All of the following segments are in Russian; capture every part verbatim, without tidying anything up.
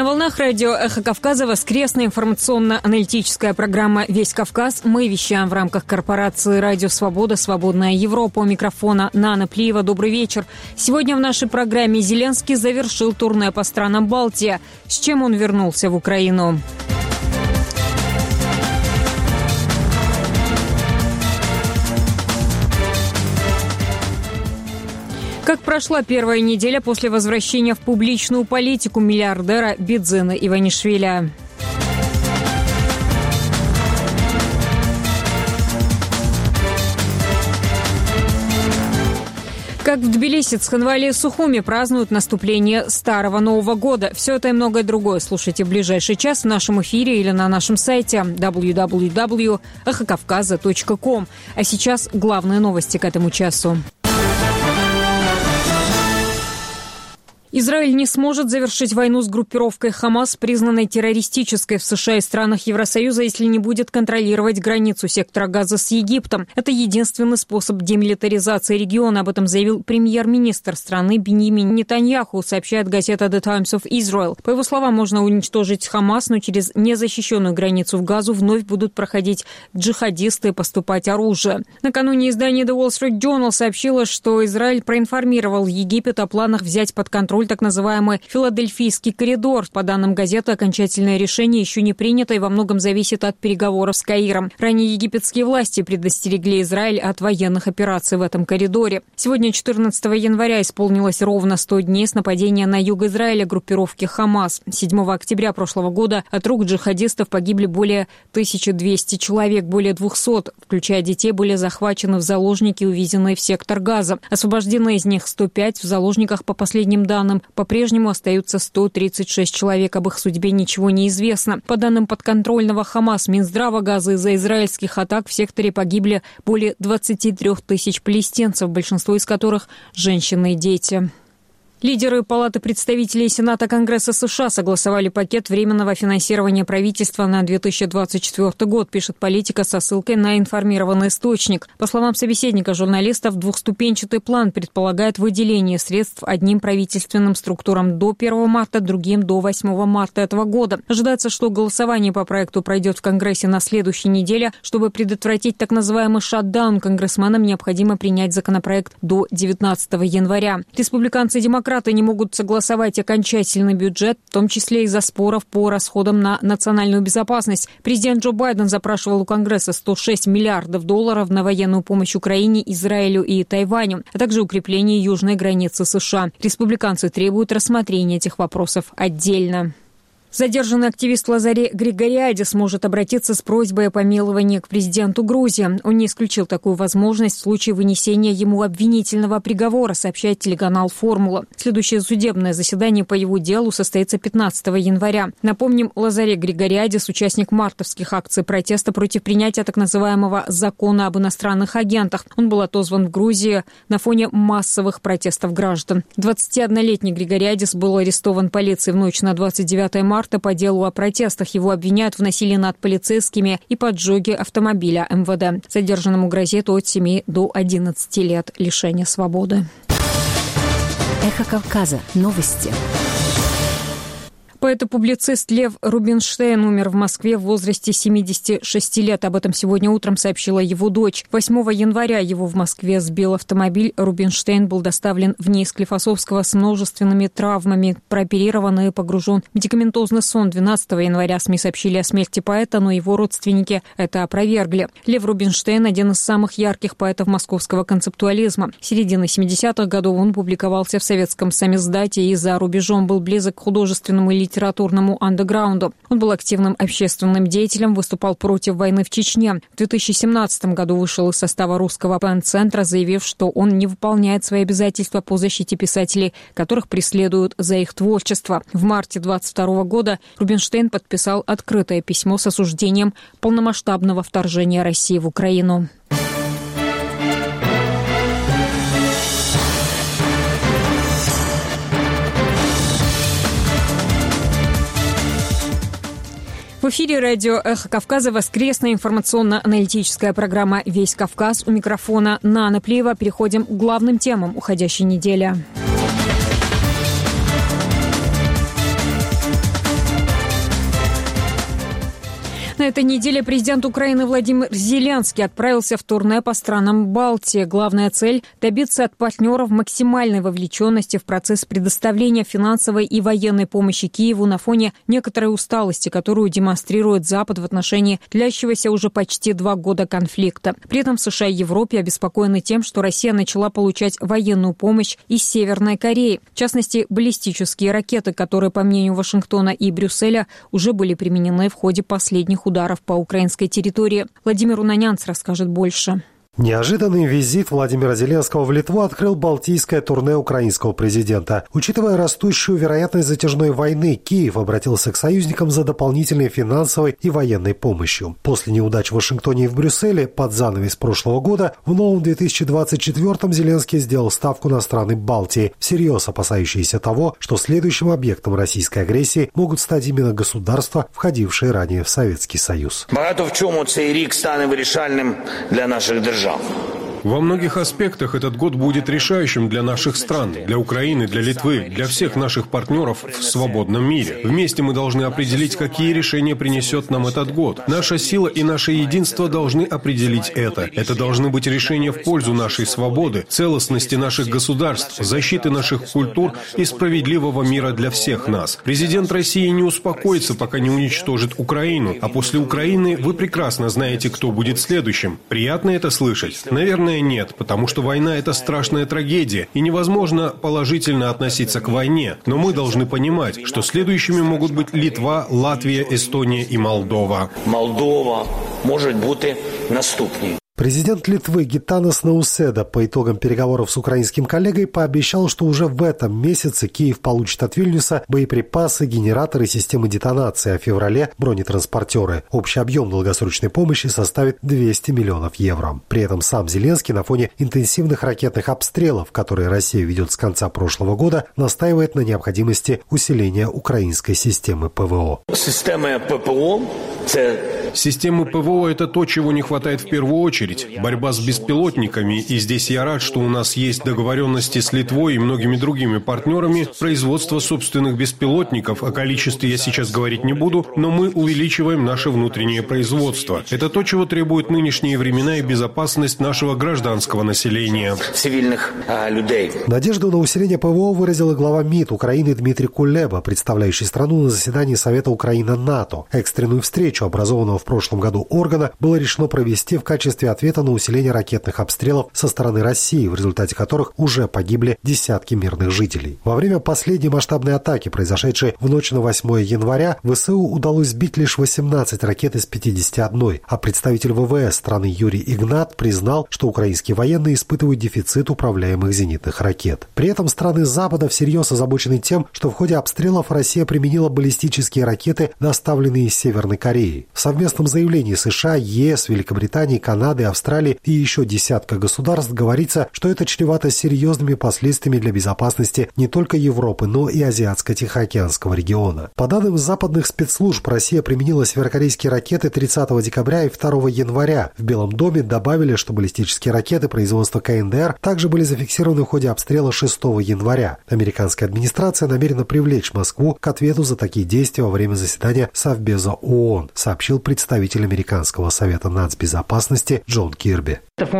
На волнах радио «Эхо Кавказа» воскресная информационно-аналитическая программа «Весь Кавказ». Мы вещаем в рамках корпорации «Радио Свобода. Свободная Европа». У микрофона Нана Плиева. Добрый вечер. Сегодня в нашей программе Зеленский завершил турне по странам Балтии. С чем он вернулся в Украину? Как прошла первая неделя после возвращения в публичную политику миллиардера Бидзина Иванишвили? Как в Тбилиси, Цхинвали и Сухуми празднуют наступление Старого Нового года. Все это и многое другое слушайте в ближайший час в нашем эфире или на нашем сайте дабл ю дабл ю дабл ю точка эхо кавказа точка ком. А сейчас главные новости к этому часу. Израиль не сможет завершить войну с группировкой «Хамас», признанной террористической в США и странах Евросоюза, если не будет контролировать границу сектора Газа с Египтом. Это единственный способ демилитаризации региона. Об этом заявил премьер-министр страны Биньямин Нетаньяху, сообщает газета The Times of Israel. По его словам, можно уничтожить «Хамас», но через незащищенную границу в Газу вновь будут проходить джихадисты и поступать оружие. Накануне издание The Wall Street Journal сообщило, что Израиль проинформировал Египет о планах взять под контроль так называемый Филадельфийский коридор. По данным газеты, окончательное решение еще не принято и во многом зависит от переговоров с Каиром. Ранее египетские власти предостерегли Израиль от военных операций в этом коридоре. Сегодня, четырнадцатого января, исполнилось ровно сто дней с нападения на юг Израиля группировки «Хамас». седьмого октября прошлого года от рук джихадистов погибли более тысячи двухсот человек, более двухсот, включая детей, были захвачены в заложники, увезенные в сектор Газа. Освобождены из них сто пять, в заложниках, по последним данным, по-прежнему остаются сто тридцать шесть человек. Об их судьбе ничего не известно. По данным подконтрольного ХАМАС Минздрава Газа, из-за израильских атак в секторе погибли более двадцати трёх тысяч палестинцев, большинство из которых – женщины и дети. Лидеры Палаты представителей Сената Конгресса США согласовали пакет временного финансирования правительства на две тысячи двадцать четвёртый год, пишет Политика со ссылкой на информированный источник. По словам собеседника журналистов, двухступенчатый план предполагает выделение средств одним правительственным структурам до первого марта, другим до восьмого марта этого года. Ожидается, что голосование по проекту пройдет в Конгрессе на следующей неделе. Чтобы предотвратить так называемый шатдаун, конгрессменам необходимо принять законопроект до девятнадцатого января. Республиканцы и демократы не могут согласовать окончательный бюджет, в том числе из-за споров по расходам на национальную безопасность. Президент Джо Байден запрашивал у Конгресса сто шесть миллиардов долларов на военную помощь Украине, Израилю и Тайваню, а также укрепление южной границы США. Республиканцы требуют рассмотрения этих вопросов отдельно. Задержанный активист Лазарей Григориадис может обратиться с просьбой о помиловании к президенту Грузии. Он не исключил такую возможность в случае вынесения ему обвинительного приговора, сообщает телеканал «Формула». Следующее судебное заседание по его делу состоится пятнадцатого января. Напомним, Лазарей Григориадис – участник мартовских акций протеста против принятия так называемого закона об иностранных агентах. Он был отозван в Грузии на фоне массовых протестов граждан. двадцатиоднолетний Григориадис был арестован полицией в ночь на двадцать девятое марта по делу о протестах. Его обвиняют в насилии над полицейскими и поджоге автомобиля эм вэ дэ. Задержанному грозит от семи до одиннадцати лет лишения свободы. Эхо Кавказа. Новости. Поэт и публицист Лев Рубинштейн умер в Москве в возрасте семидесяти шести лет. Об этом сегодня утром сообщила его дочь. восьмого января его в Москве сбил автомобиль. Рубинштейн был доставлен в НИИ Склифосовского с множественными травмами, прооперирован и погружен в медикаментозный сон. двенадцатого января СМИ сообщили о смерти поэта, но его родственники это опровергли. Лев Рубинштейн – один из самых ярких поэтов московского концептуализма. С середины семидесятых годов он публиковался в советском самиздате и за рубежом, был близок к художественному и литературному андеграунду. Он был активным общественным деятелем, выступал против войны в Чечне. В две тысячи семнадцатом году вышел из состава Русского пен-центра, заявив, что он не выполняет свои обязательства по защите писателей, которых преследуют за их творчество. В марте двадцать второго года Рубинштейн подписал открытое письмо с осуждением полномасштабного вторжения России в Украину. В эфире радио «Эхо Кавказа» воскресная информационно-аналитическая программа «Весь Кавказ». У микрофона Нана Плиева. Переходим к главным темам уходящей недели. На этой неделе президент Украины Владимир Зеленский отправился в турне по странам Балтии. Главная цель – добиться от партнеров максимальной вовлеченности в процесс предоставления финансовой и военной помощи Киеву на фоне некоторой усталости, которую демонстрирует Запад в отношении длящегося уже почти два года конфликта. При этом США и Европе обеспокоены тем, что Россия начала получать военную помощь из Северной Кореи. В частности, баллистические ракеты, которые, по мнению Вашингтона и Брюсселя, уже были применены в ходе последних ударов по украинской территории. Владимир Унанянц расскажет больше. Неожиданный визит Владимира Зеленского в Литву открыл балтийское турне украинского президента. Учитывая растущую вероятность затяжной войны, Киев обратился к союзникам за дополнительной финансовой и военной помощью. После неудач в Вашингтоне и в Брюсселе под занавес прошлого года в новом две тысячи двадцать четвёртом Зеленский сделал ставку на страны Балтии, всерьез опасающиеся того, что следующим объектом российской агрессии могут стать именно государства, входившие ранее в Советский Союз. Багато в чому цей рік стане вирішальним для наших держав. Во многих аспектах этот год будет решающим для наших стран, для Украины, для Литвы, для всех наших партнеров в свободном мире. Вместе мы должны определить, какие решения принесет нам этот год. Наша сила и наше единство должны определить это. Это должны быть решения в пользу нашей свободы, целостности наших государств, защиты наших культур и справедливого мира для всех нас. Президент России не успокоится, пока не уничтожит Украину. А после Украины вы прекрасно знаете, кто будет следующим. Приятно это слышать? Наверное, нет, потому что война – это страшная трагедия, и невозможно положительно относиться к войне. Но мы должны понимать, что следующими могут быть Литва, Латвия, Эстония и Молдова. Молдова может быть наступней. Президент Литвы Гитанас Науседа по итогам переговоров с украинским коллегой пообещал, что уже в этом месяце Киев получит от Вильнюса боеприпасы, генераторы, системы детонации, а в феврале – бронетранспортеры. Общий объем долгосрочной помощи составит двести миллионов евро. При этом сам Зеленский на фоне интенсивных ракетных обстрелов, которые Россия ведет с конца прошлого года, настаивает на необходимости усиления украинской системы ПВО. Система ППО – это... Системы ПВО – это то, чего не хватает в первую очередь. Борьба с беспилотниками, и здесь я рад, что у нас есть договоренности с Литвой и многими другими партнерами, производство собственных беспилотников, о количестве я сейчас говорить не буду, но мы увеличиваем наше внутреннее производство. Это то, чего требуют нынешние времена и безопасность нашего гражданского населения. Цивильных а, людей. Надежду на усиление ПВО выразил и глава МИД Украины Дмитрий Кулеба, представляющий страну на заседании Совета Украина-НАТО. Экстренную встречу образованного в прошлом году органа было решено провести в качестве ответа на усиление ракетных обстрелов со стороны России, в результате которых уже погибли десятки мирных жителей. Во время последней масштабной атаки, произошедшей в ночь на восьмое января, ВСУ удалось сбить лишь восемнадцать ракет из пятидесяти одной, а представитель ВВС страны Юрий Игнат признал, что украинские военные испытывают дефицит управляемых зенитных ракет. При этом страны Запада всерьез озабочены тем, что в ходе обстрелов Россия применила баллистические ракеты, доставленные из Северной Кореи. В совместном заявлении США, ЕС, Великобритании, Канады, Австралии и еще десятка государств говорится, что это чревато серьезными последствиями для безопасности не только Европы, но и Азиатско-Тихоокеанского региона. По данным западных спецслужб, Россия применила северокорейские ракеты тридцатого декабря и второго января. В Белом доме добавили, что баллистические ракеты производства КНДР также были зафиксированы в ходе обстрела шестого января. Американская администрация намерена привлечь Москву к ответу за такие действия во время заседания Совбеза ООН, сообщил представитель Американского совета нацбезопасности Джон Кирби.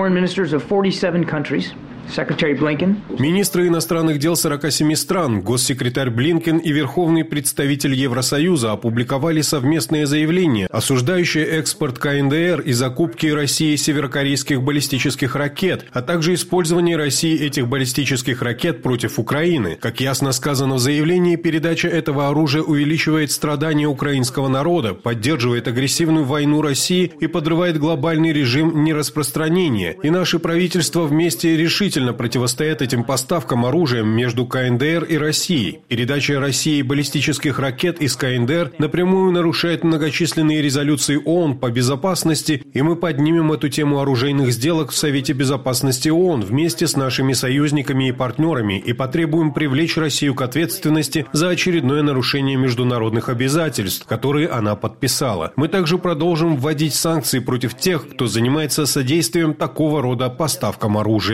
Министры иностранных дел сорока семи стран, госсекретарь Блинкен и верховный представитель Евросоюза опубликовали совместное заявление, осуждающее экспорт КНДР и закупки России северокорейских баллистических ракет, а также использование России этих баллистических ракет против Украины. Как ясно сказано в заявлении, передача этого оружия увеличивает страдания украинского народа, поддерживает агрессивную войну России и подрывает глобальный режим нераспространения. И наше правительство вместе решительно противостоят этим поставкам оружия между КНДР и Россией. Передача России баллистических ракет из КНДР напрямую нарушает многочисленные резолюции ООН по безопасности, и мы поднимем эту тему оружейных сделок в Совете Безопасности ООН вместе с нашими союзниками и партнерами и потребуем привлечь Россию к ответственности за очередное нарушение международных обязательств, которые она подписала. Мы также продолжим вводить санкции против тех, кто занимается содействием такого рода поставкам оружия.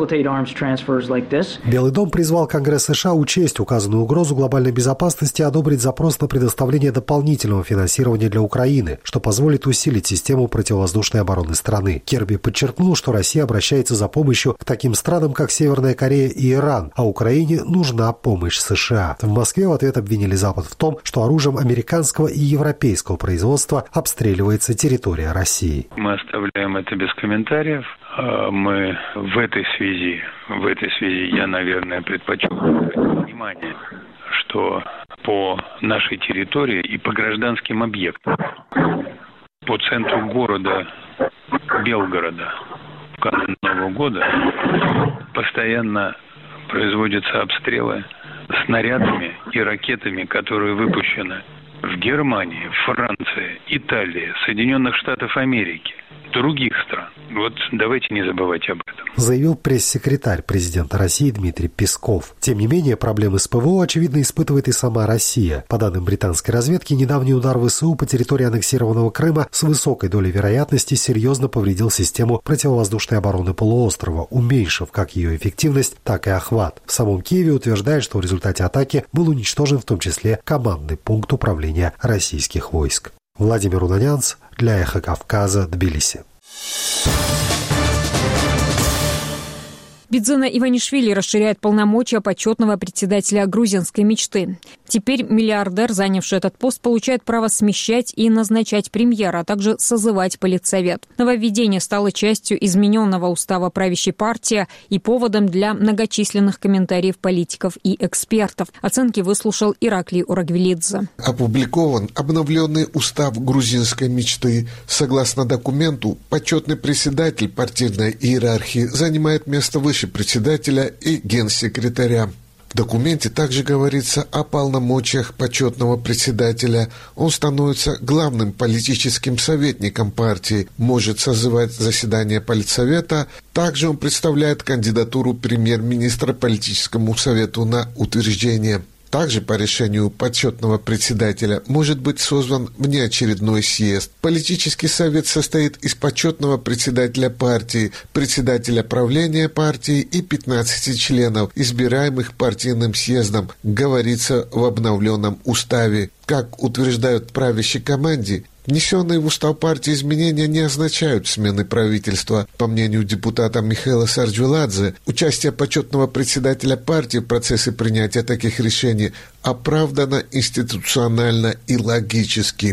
Белый дом призвал Конгресс США учесть указанную угрозу глобальной безопасности и одобрить запрос на предоставление дополнительного финансирования для Украины, что позволит усилить систему противовоздушной обороны страны. Керби подчеркнул, что Россия обращается за помощью к таким странам, как Северная Корея и Иран, а Украине нужна помощь США. В Москве в ответ обвинили Запад в том, что оружием американского и европейского производства обстреливается территория России. Мы оставляем это без комментариев. Мы в этой связи, в этой связи я, наверное, предпочел внимание, что по нашей территории и по гражданским объектам, по центру города Белгорода в канун Нового года постоянно производятся обстрелы снарядами и ракетами, которые выпущены в Германии, Франции, Италии, Соединенных Штатах Америки, других стран. Вот давайте не забывать об этом. Заявил пресс-секретарь президента России Дмитрий Песков. Тем не менее, проблемы с ПВО, очевидно, испытывает и сама Россия. По данным британской разведки, недавний удар ВСУ по территории аннексированного Крыма с высокой долей вероятности серьезно повредил систему противовоздушной обороны полуострова, уменьшив как ее эффективность, так и охват. В самом Киеве утверждают, что в результате атаки был уничтожен в том числе командный пункт управления российских войск. Владимир Унанянц для Эхо Кавказа, Тбилиси. Бидзина Иванишвили расширяет полномочия почетного председателя грузинской мечты. Теперь миллиардер, занявший этот пост, получает право смещать и назначать премьера, а также созывать политсовет. Нововведение стало частью измененного устава правящей партии и поводом для многочисленных комментариев политиков и экспертов. Оценки выслушал Ираклий Урагвелидзе. Опубликован обновленный устав грузинской мечты. Согласно документу, почетный председатель партийной иерархии занимает место выше председателя и генсекретаря. В документе также говорится о полномочиях почетного председателя. Он становится главным политическим советником партии, может созывать заседания политсовета. Также он представляет кандидатуру премьер-министра политическому совету на утверждение. Также по решению почетного председателя может быть созван внеочередной съезд. Политический совет состоит из почетного председателя партии, председателя правления партии и пятнадцати членов, избираемых партийным съездом, говорится в обновленном уставе. Как утверждают в правящей команде, внесенные в устав партии изменения не означают смены правительства. По мнению депутата Михаила Сарджвеладзе, участие почетного председателя партии в процессе принятия таких решений оправдано институционально и логически.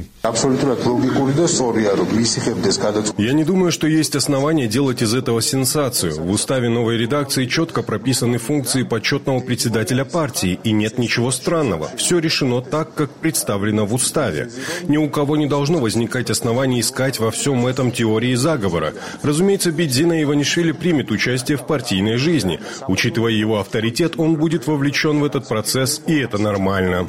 Я не думаю, что есть основания делать из этого сенсацию. В уставе новой редакции четко прописаны функции почетного председателя партии, и нет ничего странного. Все решено так, как представлено в уставе. Ни у кого не должно возникать оснований искать во всем этом теории заговора. Разумеется, Бидзина Иванишвили примет участие в партийной жизни. Учитывая его авторитет, он будет вовлечен в этот процесс, и это нормально.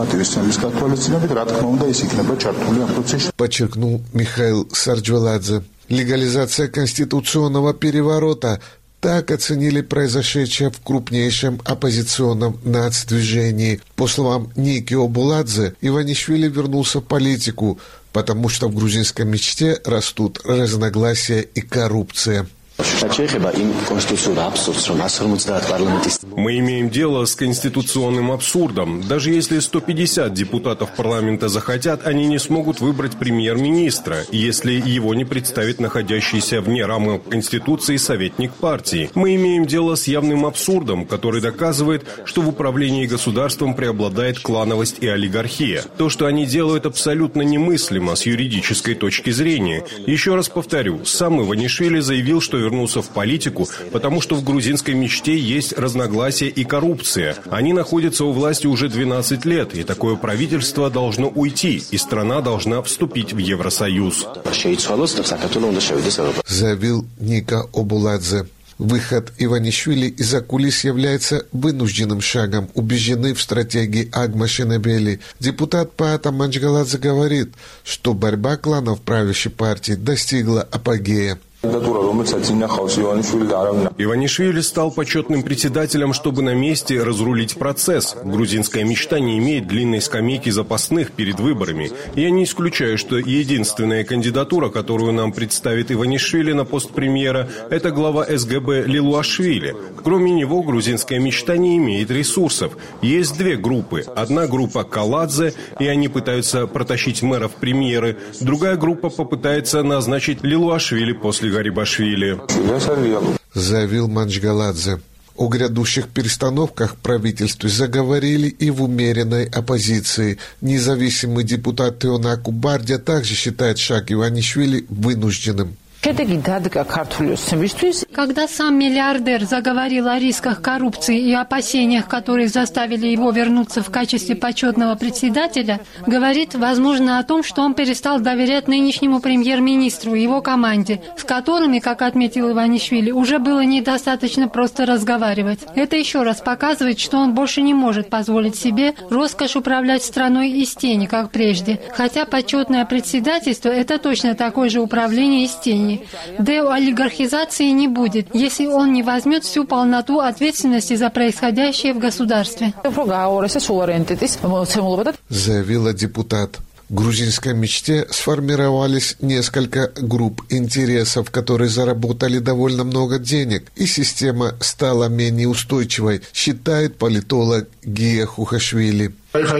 Подчеркнул Михаил Сарджвеладзе. Легализация конституционного переворота. Так оценили произошедшее в крупнейшем оппозиционном нацдвижении. По словам Ники Обуладзе, Иванишвили вернулся в политику, потому что в грузинской мечте растут разногласия и коррупция. Мы имеем дело с конституционным абсурдом. Даже если сто пятьдесят депутатов парламента захотят, они не смогут выбрать премьер-министра, если его не представит находящийся вне рамок Конституции советник партии. Мы имеем дело с явным абсурдом, который доказывает, что в управлении государством преобладает клановость и олигархия. То, что они делают, абсолютно немыслимо с юридической точки зрения. Еще раз повторю, сам Иванишвили заявил, что вернулся в политику, потому что в грузинской мечте есть разногласия и коррупция. Они находятся у власти уже двенадцать лет, и такое правительство должно уйти, и страна должна вступить в Евросоюз. Заявил Ника Обуладзе. Выход Иванишвили из-за кулис является вынужденным шагом, убеждены в стратегии Агма Шенебели. Депутат Паата Манчгаладзе говорит, что борьба кланов правящей партии достигла апогея. Иванишвили стал почетным председателем, чтобы на месте разрулить процесс. Грузинская мечта не имеет длинной скамейки запасных перед выборами. Я не исключаю, что единственная кандидатура, которую нам представит Иванишвили на пост премьера, это глава эс гэ бэ Лилуашвили. Кроме него, грузинская мечта не имеет ресурсов. Есть две группы. Одна группа Каладзе, и они пытаются протащить мэра в премьеры. Другая группа попытается назначить Лилуашвили после Гарибашвили. Заявил Манчгаладзе. О грядущих перестановках в правительстве заговорили и в умеренной оппозиции. Независимый депутат Теонаку Бардя также считает шаг Иванишвили вынужденным. Когда сам миллиардер заговорил о рисках коррупции и опасениях, которые заставили его вернуться в качестве почетного председателя, говорит, возможно, о том, что он перестал доверять нынешнему премьер-министру и его команде, с которыми, как отметил Иванишвили, уже было недостаточно просто разговаривать. Это еще раз показывает, что он больше не может позволить себе роскошь управлять страной из тени, как прежде. Хотя почетное председательство – это точно такое же управление из тени. Деолигархизации не будет, если он не возьмет всю полноту ответственности за происходящее в государстве. Заявила депутат. В грузинской мечте сформировались несколько групп интересов, которые заработали довольно много денег, и система стала менее устойчивой, считает политолог Гия Хухашвили.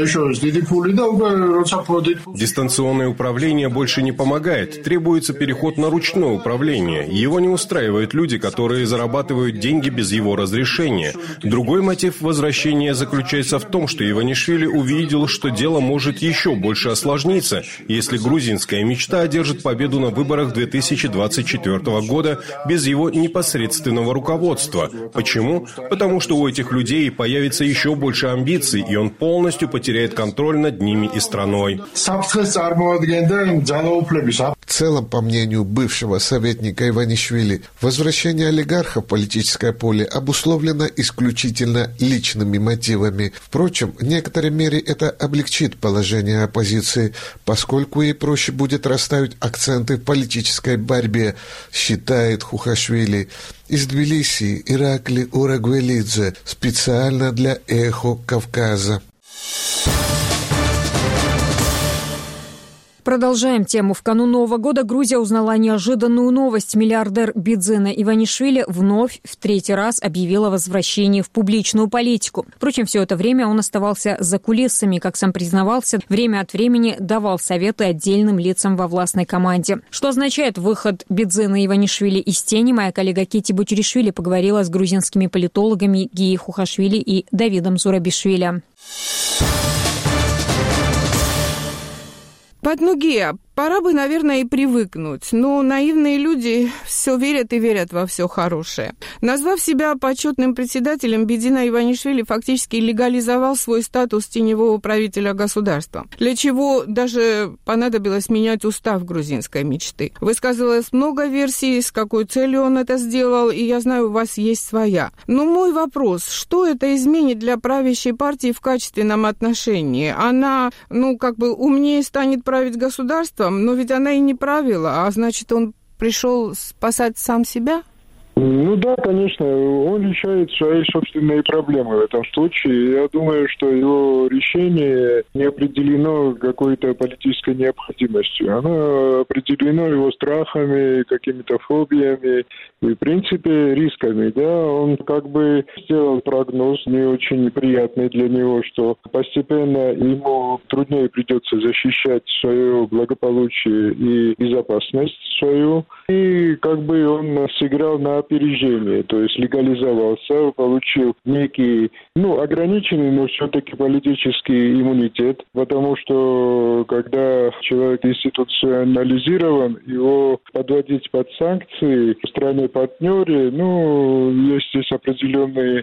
Дистанционное управление больше не помогает. Требуется переход на ручное управление. Его не устраивают люди, которые зарабатывают деньги без его разрешения. Другой мотив возвращения заключается в том, что Иванишвили увидел, что дело может еще больше осложниться, если грузинская мечта одержит победу на выборах две тысячи двадцать четвёртого года без его непосредственного руководства. Почему? Потому что у этих людей появится еще больше амбиций, и он полностью потеряет контроль над ними и страной. В целом, по мнению бывшего советника Иванишвили, возвращение олигархов в политическое поле обусловлено исключительно личными мотивами. Впрочем, в некоторой мере это облегчит положение оппозиции, поскольку ей проще будет расставить акценты в политической борьбе, считает Хухашвили. Из Тбилиси Иракли Урагвелидзе специально для «Эхо Кавказа». Продолжаем тему. В канун Нового года Грузия узнала неожиданную новость. Миллиардер Бидзена Иванишвили вновь в третий раз объявил о возвращении в публичную политику. Впрочем, все это время он оставался за кулисами, как сам признавался, время от времени давал советы отдельным лицам во властной команде. Что означает выход Бидзена Иванишвили из тени, моя коллега Кити Бутиришвили поговорила с грузинскими политологами Гией Хухашвили и Давидом Зурабишвили. Патнугия, пора бы, наверное, и привыкнуть. Но наивные люди все верят и верят во все хорошее. Назвав себя почетным председателем, Бидзена Иванишвили фактически легализовал свой статус теневого правителя государства, для чего даже понадобилось менять устав грузинской мечты. Высказывалось много версий, с какой целью он это сделал, и я знаю, у вас есть своя. Но мой вопрос, что это изменит для правящей партии в качественном отношении? Она, ну, как бы умнее станет править государством, но ведь она и не правила, а значит, он пришел спасать сам себя? Ну да, конечно, он решает свои собственные проблемы в этом случае. Я думаю, что его решение не определено какой-то политической необходимостью. Оно определено его страхами, какими-то фобиями и, в принципе, рисками. Да, он как бы сделал прогноз не очень приятный для него, что постепенно ему труднее придется защищать свое благополучие и безопасность свою. И как бы он сыграл на опережение, то есть легализовался, получил некий, ну, ограниченный, но все-таки политический иммунитет, потому что когда человек институционализирован, его подводить под санкции в стране-партнере, ну, есть здесь определенные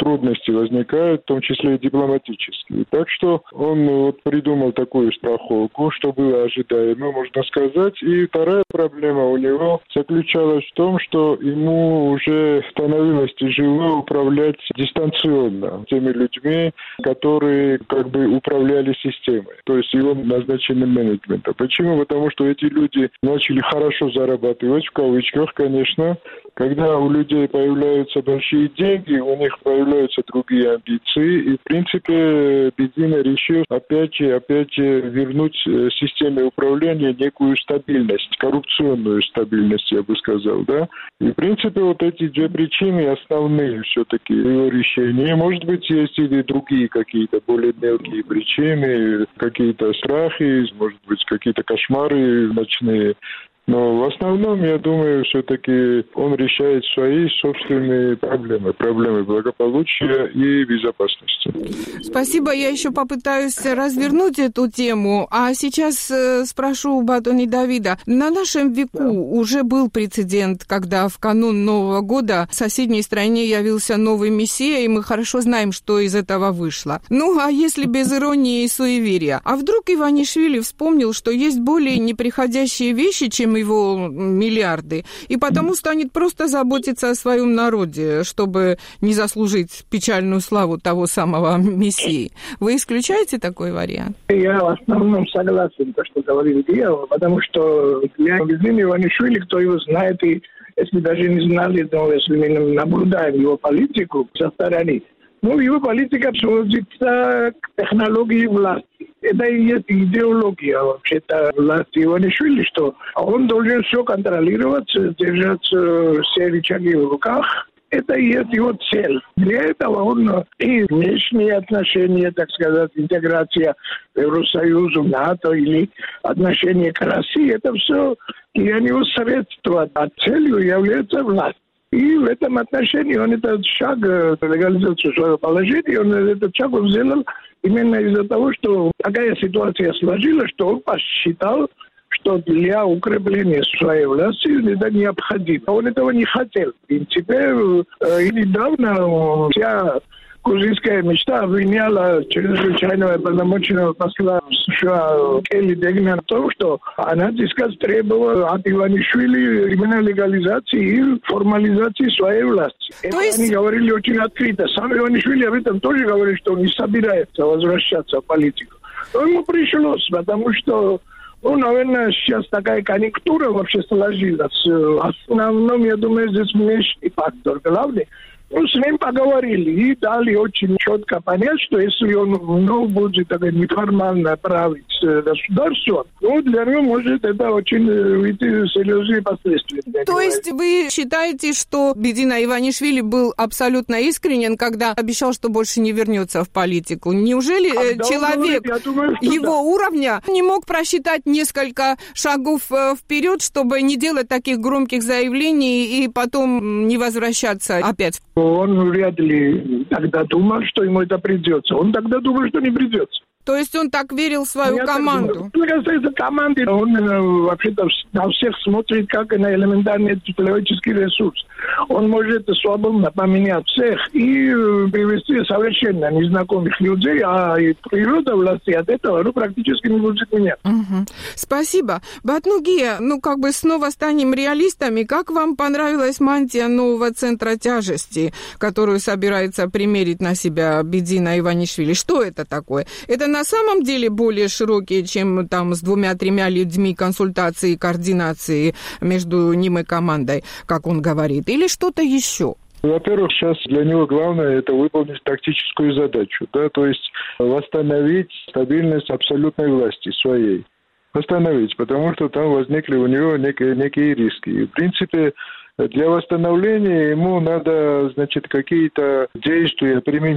трудности возникают, в том числе и дипломатические. Так что он вот придумал такую страховку, что было ожидаемо, можно сказать. И вторая проблема у него заключалась в том, что ему уже становилось тяжело управлять дистанционно теми людьми, которые как бы управляли системой, то есть его назначением менеджмента. Почему? Потому что эти люди начали хорошо зарабатывать, в кавычках, конечно. Когда у людей появляются большие деньги, у них появляются другие амбиции. И, в принципе, Бедина решил опять же, опять же вернуть системе управления некую стабильность, коррупционную стабильность, я бы сказал, да. И, в принципе, вот эти две причины основные все-таки его решения. Может быть, есть и другие какие-то более мелкие причины, какие-то страхи, может быть, какие-то кошмары ночные. Но в основном, я думаю, все-таки он решает свои собственные проблемы. Проблемы благополучия и безопасности. Спасибо. Я еще попытаюсь развернуть эту тему. А сейчас э, спрошу у Батони Давида. На нашем веку да. уже был прецедент, когда в канун Нового года в соседней стране явился новый мессия, и мы хорошо знаем, что из этого вышло. Ну, а если без иронии и суеверия? А вдруг Иванишвили вспомнил, что есть более неприходящие вещи, чем его миллиарды, и потому станет просто заботиться о своем народе, чтобы не заслужить печальную славу того самого мессии. Вы исключаете такой вариант? Я в основном согласен, то, что говорил Гео, потому что я Бедина Иванишвили, кто его знает, и если даже не знали, но если мы наблюдаем его политику со стороны, ну, его политика сводится к технологии власти. Это и есть идеология вообще-то власти Иванишвили, что он должен все контролировать, держать все рычаги в руках. Это и есть его цель. Для этого он и внешние отношения, так сказать, интеграция в Евросоюз, в НАТО или отношения к России, это все для него средство, а целью является власть. И в этом отношении он этот шаг, легализацию своего положения, он этот шаг сделал именно из-за того, что такая ситуация сложилась, что он посчитал, что для укрепления своей власти это необходимо. Он этого не хотел. В принципе, и недавно вся грузинская мечта обвиняла чрезвычайного полномочного посла США Келли Дегна в том, что она, так сказать, требовала от Иванишвили именно легализации и формализации своей власти. Это есть... они говорили очень открыто. Сам Иванишвили об этом тоже говорит, что он не собирается возвращаться в политику. Но ему пришлось, потому что ну, наверное, сейчас такая конъюнктура вообще сложилась. В основном, я думаю, здесь внешний фактор. Главный, ну, с ним поговорили и дали очень четко понять, что если он ну, будет так, неформально править государством, ну, для него может это очень выйти серьезные последствия. То есть вы считаете, что Бедина Иванишвили был абсолютно искренен, когда обещал, что больше не вернется в политику? Неужели а человек говорит, думаю, его да. уровня не мог просчитать несколько шагов вперед, чтобы не делать таких громких заявлений и потом не возвращаться опять? Он вряд ли тогда думал, что ему это придется. Он тогда думал, что не придется. То есть он так верил в свою Я команду? Мне кажется, команде он вообще-то на всех смотрит как на элементарный человеческий ресурс. Он может свободно поменять всех и привести совершенно незнакомых людей, а и природа власти от этого ну, практически не будет менять. Угу. Спасибо. Батнугия, ну как бы снова станем реалистами. Как вам понравилась мантия нового центра тяжести, которую собирается примерить на себя Бедина Иванишвили? Что это такое? Это на самом деле более широкие, чем там с двумя-тремя людьми консультации и координации между ним и командой, как он говорит, или что-то еще? Во-первых, сейчас для него главное это выполнить тактическую задачу, да, то есть восстановить стабильность абсолютной власти своей. Восстановить, потому что там возникли у него некие, некие риски. И, в принципе, для восстановления ему надо, значит, какие-то действия применить.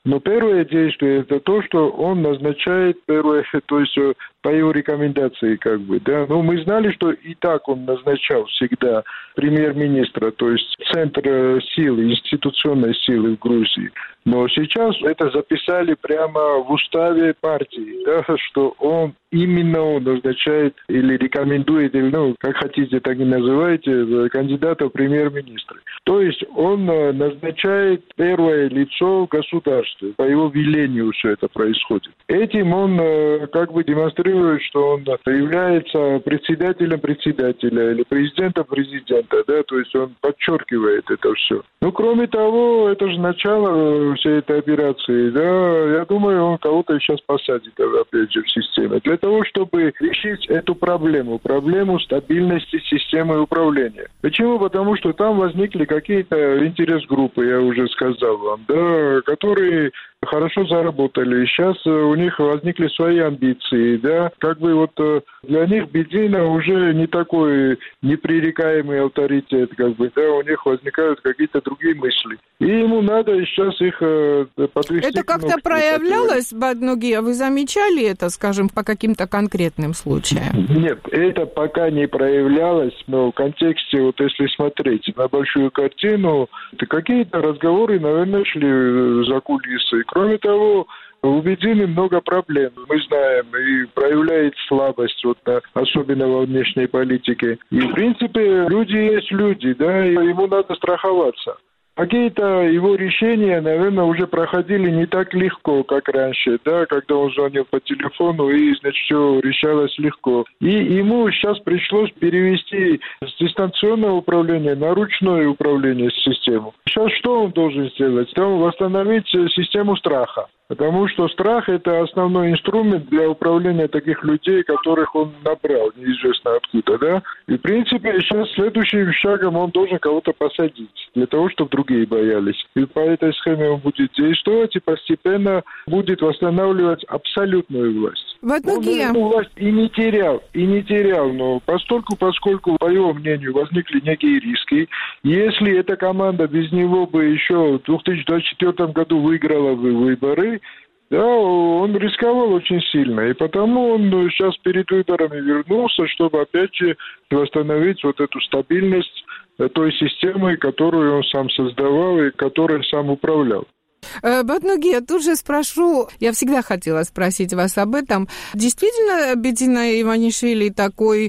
Но первое действие это то, что он назначает первое, то есть по его рекомендации, как бы, да. Но мы знали, что и так он назначал всегда премьер-министра, то есть центр силы, институционной силы в Грузии. Но сейчас это записали прямо в уставе партии, да, что он именно он назначает или рекомендует, или, ну, как хотите, так и называйте, кандидата в премьер-министры. То есть он назначает первое лицо в государстве, по его велению все это происходит. Этим он как бы демонстрирует, что он является председателем председателя или президентом президента, да, то есть он подчеркивает это все. Ну, кроме того, это же начало всей этой операции, да, я думаю, он кого-то сейчас посадит, опять же, в системе, для того, чтобы решить эту проблему, проблему стабильности системы управления. Почему? Потому что там возникли какие-то интерес-группы, я уже сказал вам, да, которые хорошо заработали. Сейчас у них возникли свои амбиции, да, как бы вот для них Бедина уже не такой непререкаемый авторитет, как бы, да, у них возникают какие-то другие мысли. И ему надо сейчас их подвести. Это как-то проявлялось, Баднугия, вы замечали это, скажем, по каким-то конкретным случаям? Нет, это пока не проявлялось, но в контексте, вот если смотреть на большую картину, то какие-то разговоры, наверное, шли за кулисы. Кроме того, у Бедины много проблем, мы знаем, и проявляет слабость, вот, особенно во внешней политике. И, в принципе, люди есть люди, да, и ему надо страховаться. Какие-то его решения, наверное, уже проходили не так легко, как раньше, да, когда он звонил по телефону, и, значит, все решалось легко. И ему сейчас пришлось перевести с дистанционного управления на ручное управление систему. Сейчас что он должен сделать? Он восстановить систему страха. Потому что страх – это основной инструмент для управления таких людей, которых он набрал, неизвестно откуда, да. И, в принципе, сейчас следующим шагом он должен кого-то посадить, для того, чтобы другие боялись. И по этой схеме он будет действовать и постепенно будет восстанавливать абсолютную власть. Баднугия. Он эту власть и не терял, и не терял, но постольку, поскольку, по его мнению, возникли некие риски, если эта команда без него бы еще в две тысячи двадцать четвёртом году выиграла бы выборы, да, он рисковал очень сильно, и потому он сейчас перед выборами вернулся, чтобы опять же восстановить вот эту стабильность той системы, которую он сам создавал и которой сам управлял. Баднугия, тут же спрошу, я всегда хотела спросить вас об этом. Действительно, Бедина Иванишвили такой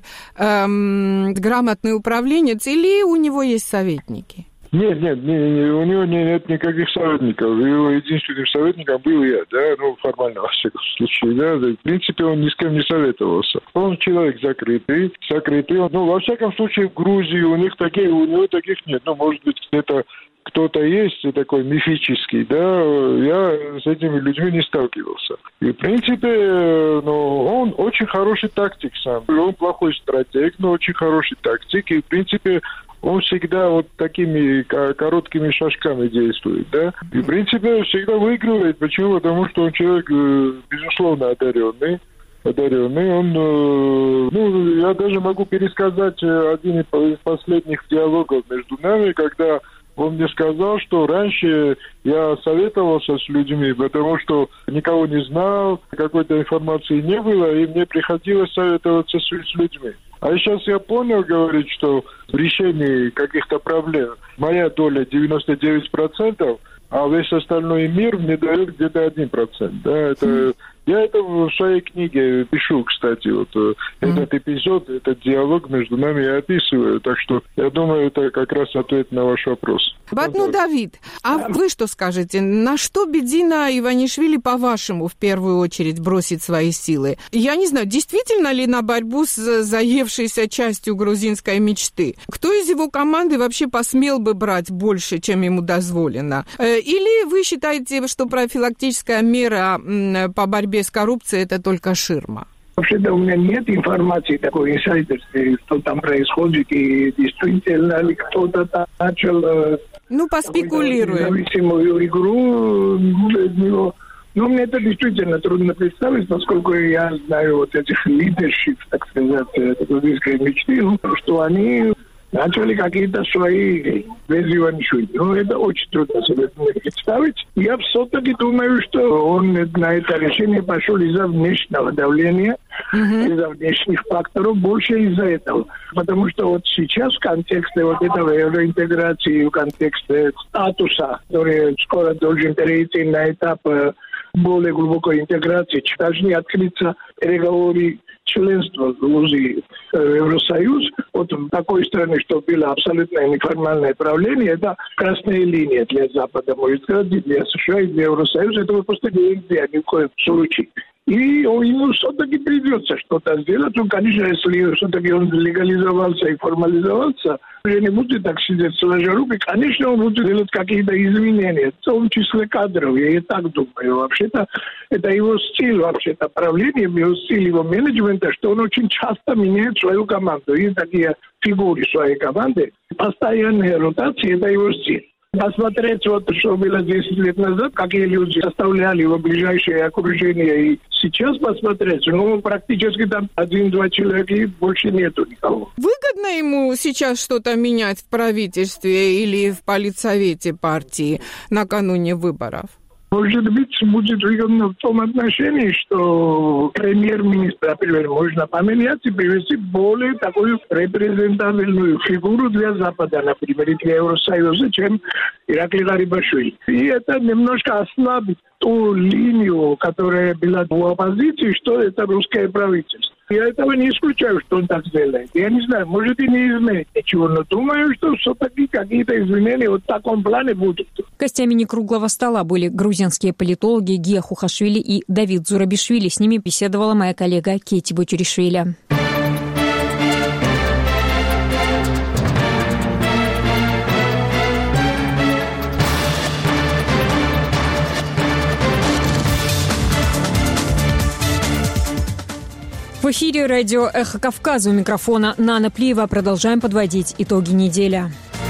эм, грамотный управленец, или у него есть советники? Нет, нет, не, не, у него нет никаких советников. Его единственным советником был я, да, ну, формально, во всяком случае, да. В принципе, он ни с кем не советовался. Он человек закрытый, закрытый. Ну, во всяком случае, в Грузии у них такие, у него таких нет. Ну, может быть, это кто-то есть такой мифический, да, я с этими людьми не сталкивался. И, в принципе, ну, он очень хороший тактик сам. Он плохой стратег, но очень хороший тактик. И, в принципе, он всегда вот такими короткими шажками действует, да. И, в принципе, всегда выигрывает. Почему? Потому что он человек, безусловно, одаренный. одаренный. Он, ну, я даже могу пересказать один из последних диалогов между нами, когда он мне сказал, что раньше я советовался с людьми, потому что никого не знал, какой-то информации не было, и мне приходилось советоваться с, с людьми. А сейчас я понял, говорит, что в решении каких-то проблем моя доля девяносто девять процентов, а весь остальной мир мне дает где-то один процент. Да, это... Я это в своей книге пишу, кстати, вот mm. этот эпизод, этот диалог между нами я описываю, так что я думаю, это как раз ответ на ваш вопрос. Батну Давид, а вы что скажете, на что Бедина Иванишвили, по-вашему, в первую очередь бросит свои силы? Я не знаю, действительно ли на борьбу с заевшейся частью грузинской мечты? Кто из его команды вообще посмел бы брать больше, чем ему дозволено? Или вы считаете, что профилактическая мера по борьбе с коррупцией – это только ширма? Вообще-то у меня нет информации такой инсайдерской, что там происходит, и действительно ли кто-то там начал... Ну, поспекулируем. Независимую игру без него. Но мне это действительно трудно представить, поскольку я знаю вот этих лидершип, так сказать, грузинской мечты, что они начали какие-то свои без Иванишвили. Ну, это очень трудно себе представить. Я все-таки думаю, что он на это решение пошел из-за внешнего давления, mm-hmm. из-за внешних факторов, больше из-за этого. Потому что вот сейчас в контексте вот этого евроинтеграции, в контексте статуса, который скоро должен перейти на этап более глубокой интеграции, должны открыться переговоры членства Грузии в Евросоюз, вот в такой стране, что было абсолютно неформальное правление, это красная линия для Запада, может сказать, для США и для Евросоюза, этого просто нельзя ни в коем случае. И ему все-таки придется что-то сделать. Ну, конечно, если все-таки он легализовался и формализовался, уже не будет так сидеть сложа руки, конечно, он будет делать какие-то изменения, в том числе кадров, я и так думаю. Вообще-то, это его стиль, вообще-то, правления, его стиль, его менеджмента, что он очень часто меняет свою команду. Есть такие фигуры своей команды. Постоянная ротация – это его стиль. Посмотреть, вот, что было десять лет назад, какие люди составляли его ближайшее окружение, и сейчас посмотреть, ну, практически там один-два человека, и больше нету никого. Выгодно ему сейчас что-то менять в правительстве или в политсовете партии накануне выборов? Может быть, будет выгодно в том отношении, что премьер-министр, например, можно поменять и привести более такую репрезентативную фигуру для Запада, например, и для Евросоюза, чем Ираклий Гарибашвили. И это немножко ослабит ту линию, которая была в оппозиции, что это русское правительство. Я этого не исключаю, что он так сделает. Я не знаю, может и не изменить ничего, но думаю, что все-таки какие-то изменения вот в таком плане будут. Гостями некруглого стола были грузинские политологи Гия Хухашвили и Давид Зурабишвили. С ними беседовала моя коллега Кетти Бочуришвили. В эфире радио «Эхо Кавказа», у микрофона Нана Плиева. Продолжаем подводить итоги недели.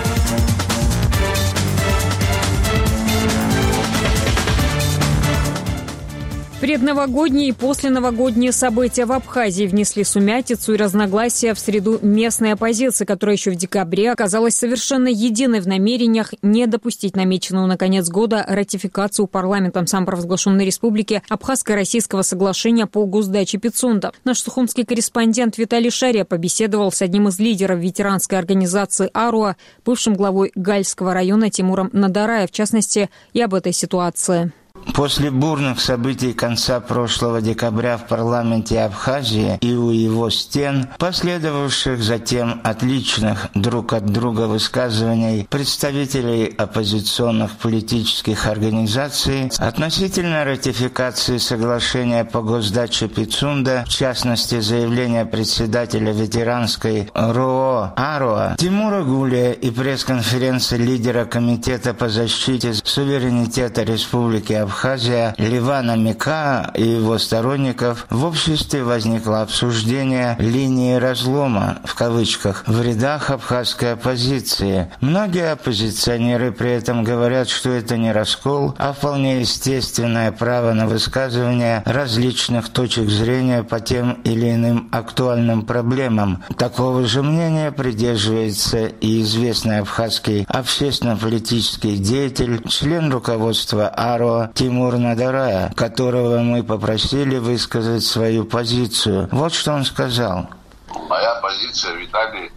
Предновогодние и посленовогодние события в Абхазии внесли сумятицу и разногласия в среду местной оппозиции, которая еще в декабре оказалась совершенно единой в намерениях не допустить намеченную на конец года ратификацию парламентом самопровозглашенной республики Абхазско-Российского соглашения по госдаче Пицунда. Наш сухумский корреспондент Виталий Шария побеседовал с одним из лидеров ветеранской организации «Аруа», бывшим главой Гальского района Тимуром Надарая, в частности, и об этой ситуации. После бурных событий конца прошлого декабря в парламенте Абхазии и у его стен, последовавших затем отличных друг от друга высказываний представителей оппозиционных политических организаций относительно ратификации соглашения по госдаче Пицунда, в частности заявления председателя ветеранской РОО «Аруа» Тимура Гулия и пресс-конференции лидера Комитета по защите суверенитета Республики Абхазия Абхазия Ливана Мика и его сторонников, в обществе возникло обсуждение линии разлома, в кавычках, в рядах абхазской оппозиции. Многие оппозиционеры при этом говорят, что это не раскол, а вполне естественное право на высказывание различных точек зрения по тем или иным актуальным проблемам. Такого же мнения придерживается и известный абхазский общественно-политический деятель, член руководства АРО Тимур Надарая, которого мы попросили высказать свою позицию. Вот что он сказал. Моя позиция, Виталий,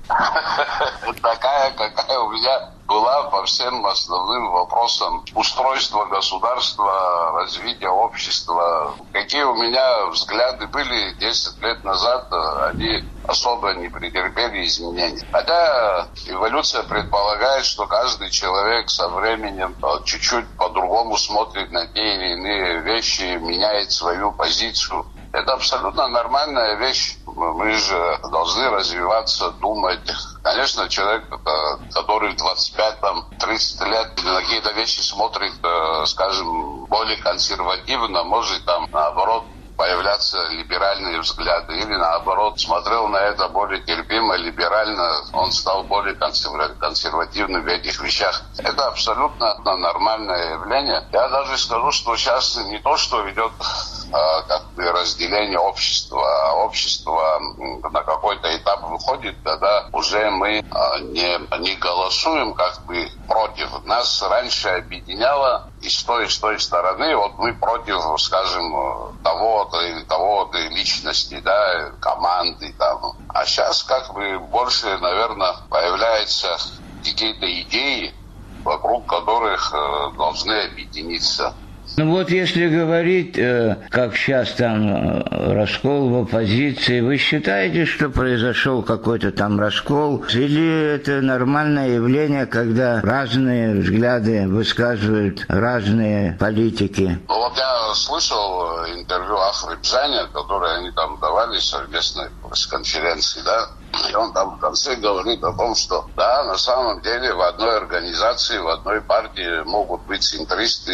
такая, какая у меня была по всем основным вопросам устройства государства, развития общества. Какие у меня взгляды были десять лет назад, они особо не претерпели изменений. Хотя эволюция предполагает, что каждый человек со временем чуть-чуть по-другому смотрит на те или иные вещи, меняет свою позицию. Это абсолютно нормальная вещь. Мы же должны развиваться, думать. Конечно, человек, который в двадцать пять тридцать лет на какие-то вещи смотрит, скажем, более консервативно, может там, наоборот, появляться либеральные взгляды. Или наоборот, смотрел на это более терпимо, либерально, он стал более консервативным в этих вещах. Это абсолютно нормальное явление. Я даже скажу, что сейчас не то, что ведет как бы разделение общества. А общество на какой-то этап выходит, когда уже мы не, не голосуем как бы против. Нас раньше объединяло и с той, и с той стороны. Вот мы против, скажем, того-то или того-то личности, да, команды там. А сейчас как бы больше, наверное, появляются какие-то идеи, вокруг которых э, должны объединиться. Ну вот если говорить, э, как сейчас там э, раскол в оппозиции, вы считаете, что произошел какой-то там раскол? Или это нормальное явление, когда разные взгляды высказывают разные политики? Ну вот я слышал интервью Ахрипзаня, которое они там давали совместной пресс-конференции, да? И он там в конце говорит о том, что да, на самом деле в одной организации, в одной партии могут быть центристы,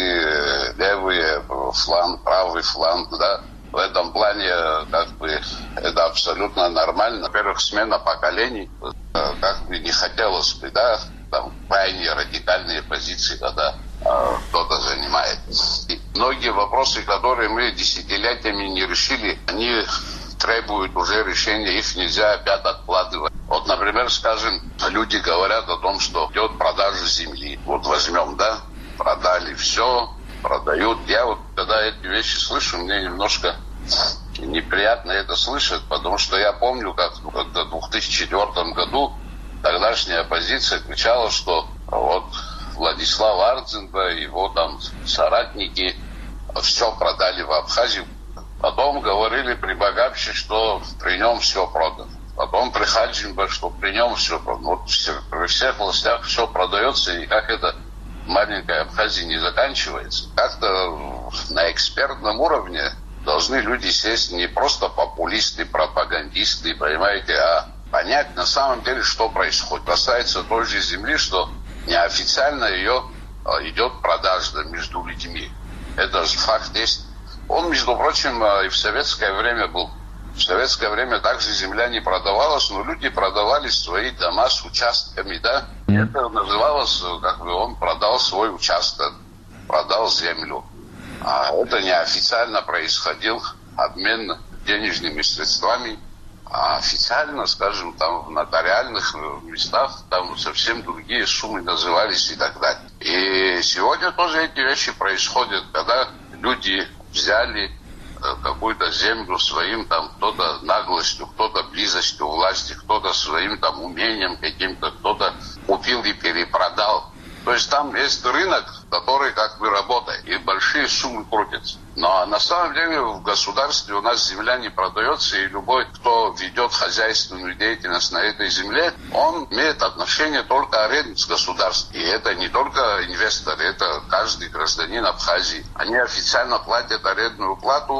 левые фланг, правый фланг, да. В этом плане как бы это абсолютно нормально. Во-первых, смена поколений, как бы не хотелось бы, да, там крайне радикальные позиции, когда э, кто-то занимает. И многие вопросы, которые мы десятилетиями не решили, они требуют уже решения, их нельзя опять откладывать. Вот, например, скажем, люди говорят о том, что идет продажа земли. Вот возьмем, да, продали все, продают. Я вот, когда эти вещи слышу, мне немножко неприятно это слышать, потому что я помню, как в две тысячи четвёртом году тогдашняя оппозиция кричала, что вот Владислав Ардзенко и его там соратники все продали в Абхазию. Потом говорили при Багапше, что при нем все продано. Потом при Хаджимбе, что при нем все продано. Вот все, при всех властях все продается, и как это маленькая Абхазия не заканчивается. Как-то на экспертном уровне должны люди сесть, не просто популисты, пропагандисты, понимаете, а понять на самом деле, что происходит. Касается той же земли, что неофициально ее идет продажа между людьми. Это же факт есть. Он, между прочим, и в советское время был. В советское время также земля не продавалась, но люди продавали свои дома с участками, да. Mm. Это называлось, как бы он продал свой участок, продал землю. А это неофициально происходил обмен денежными средствами. А официально, скажем, там в нотариальных местах там совсем другие суммы назывались и так далее. И сегодня тоже эти вещи происходят, когда люди взяли какую-то землю своим, там, кто-то наглостью, кто-то близостью власти, кто-то своим там умением каким-то, кто-то купил и перепродал. То есть там есть рынок, который как бы работает, и большие суммы крутятся. Но на самом деле в государстве у нас земля не продается, и любой, кто ведет хозяйственную деятельность на этой земле, он имеет отношение только аренду с государством. И это не только инвесторы, это каждый гражданин Абхазии. Они официально платят арендную плату.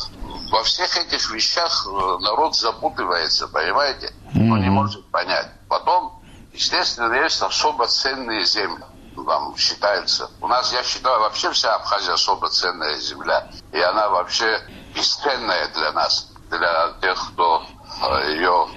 Во всех этих вещах народ запутывается, понимаете? Он не может понять. Потом, естественно, есть особо ценные земли. Там считается. У нас, я считаю, вообще вся Абхазия особо ценная земля. И она вообще бесценная для нас, для тех, кто ее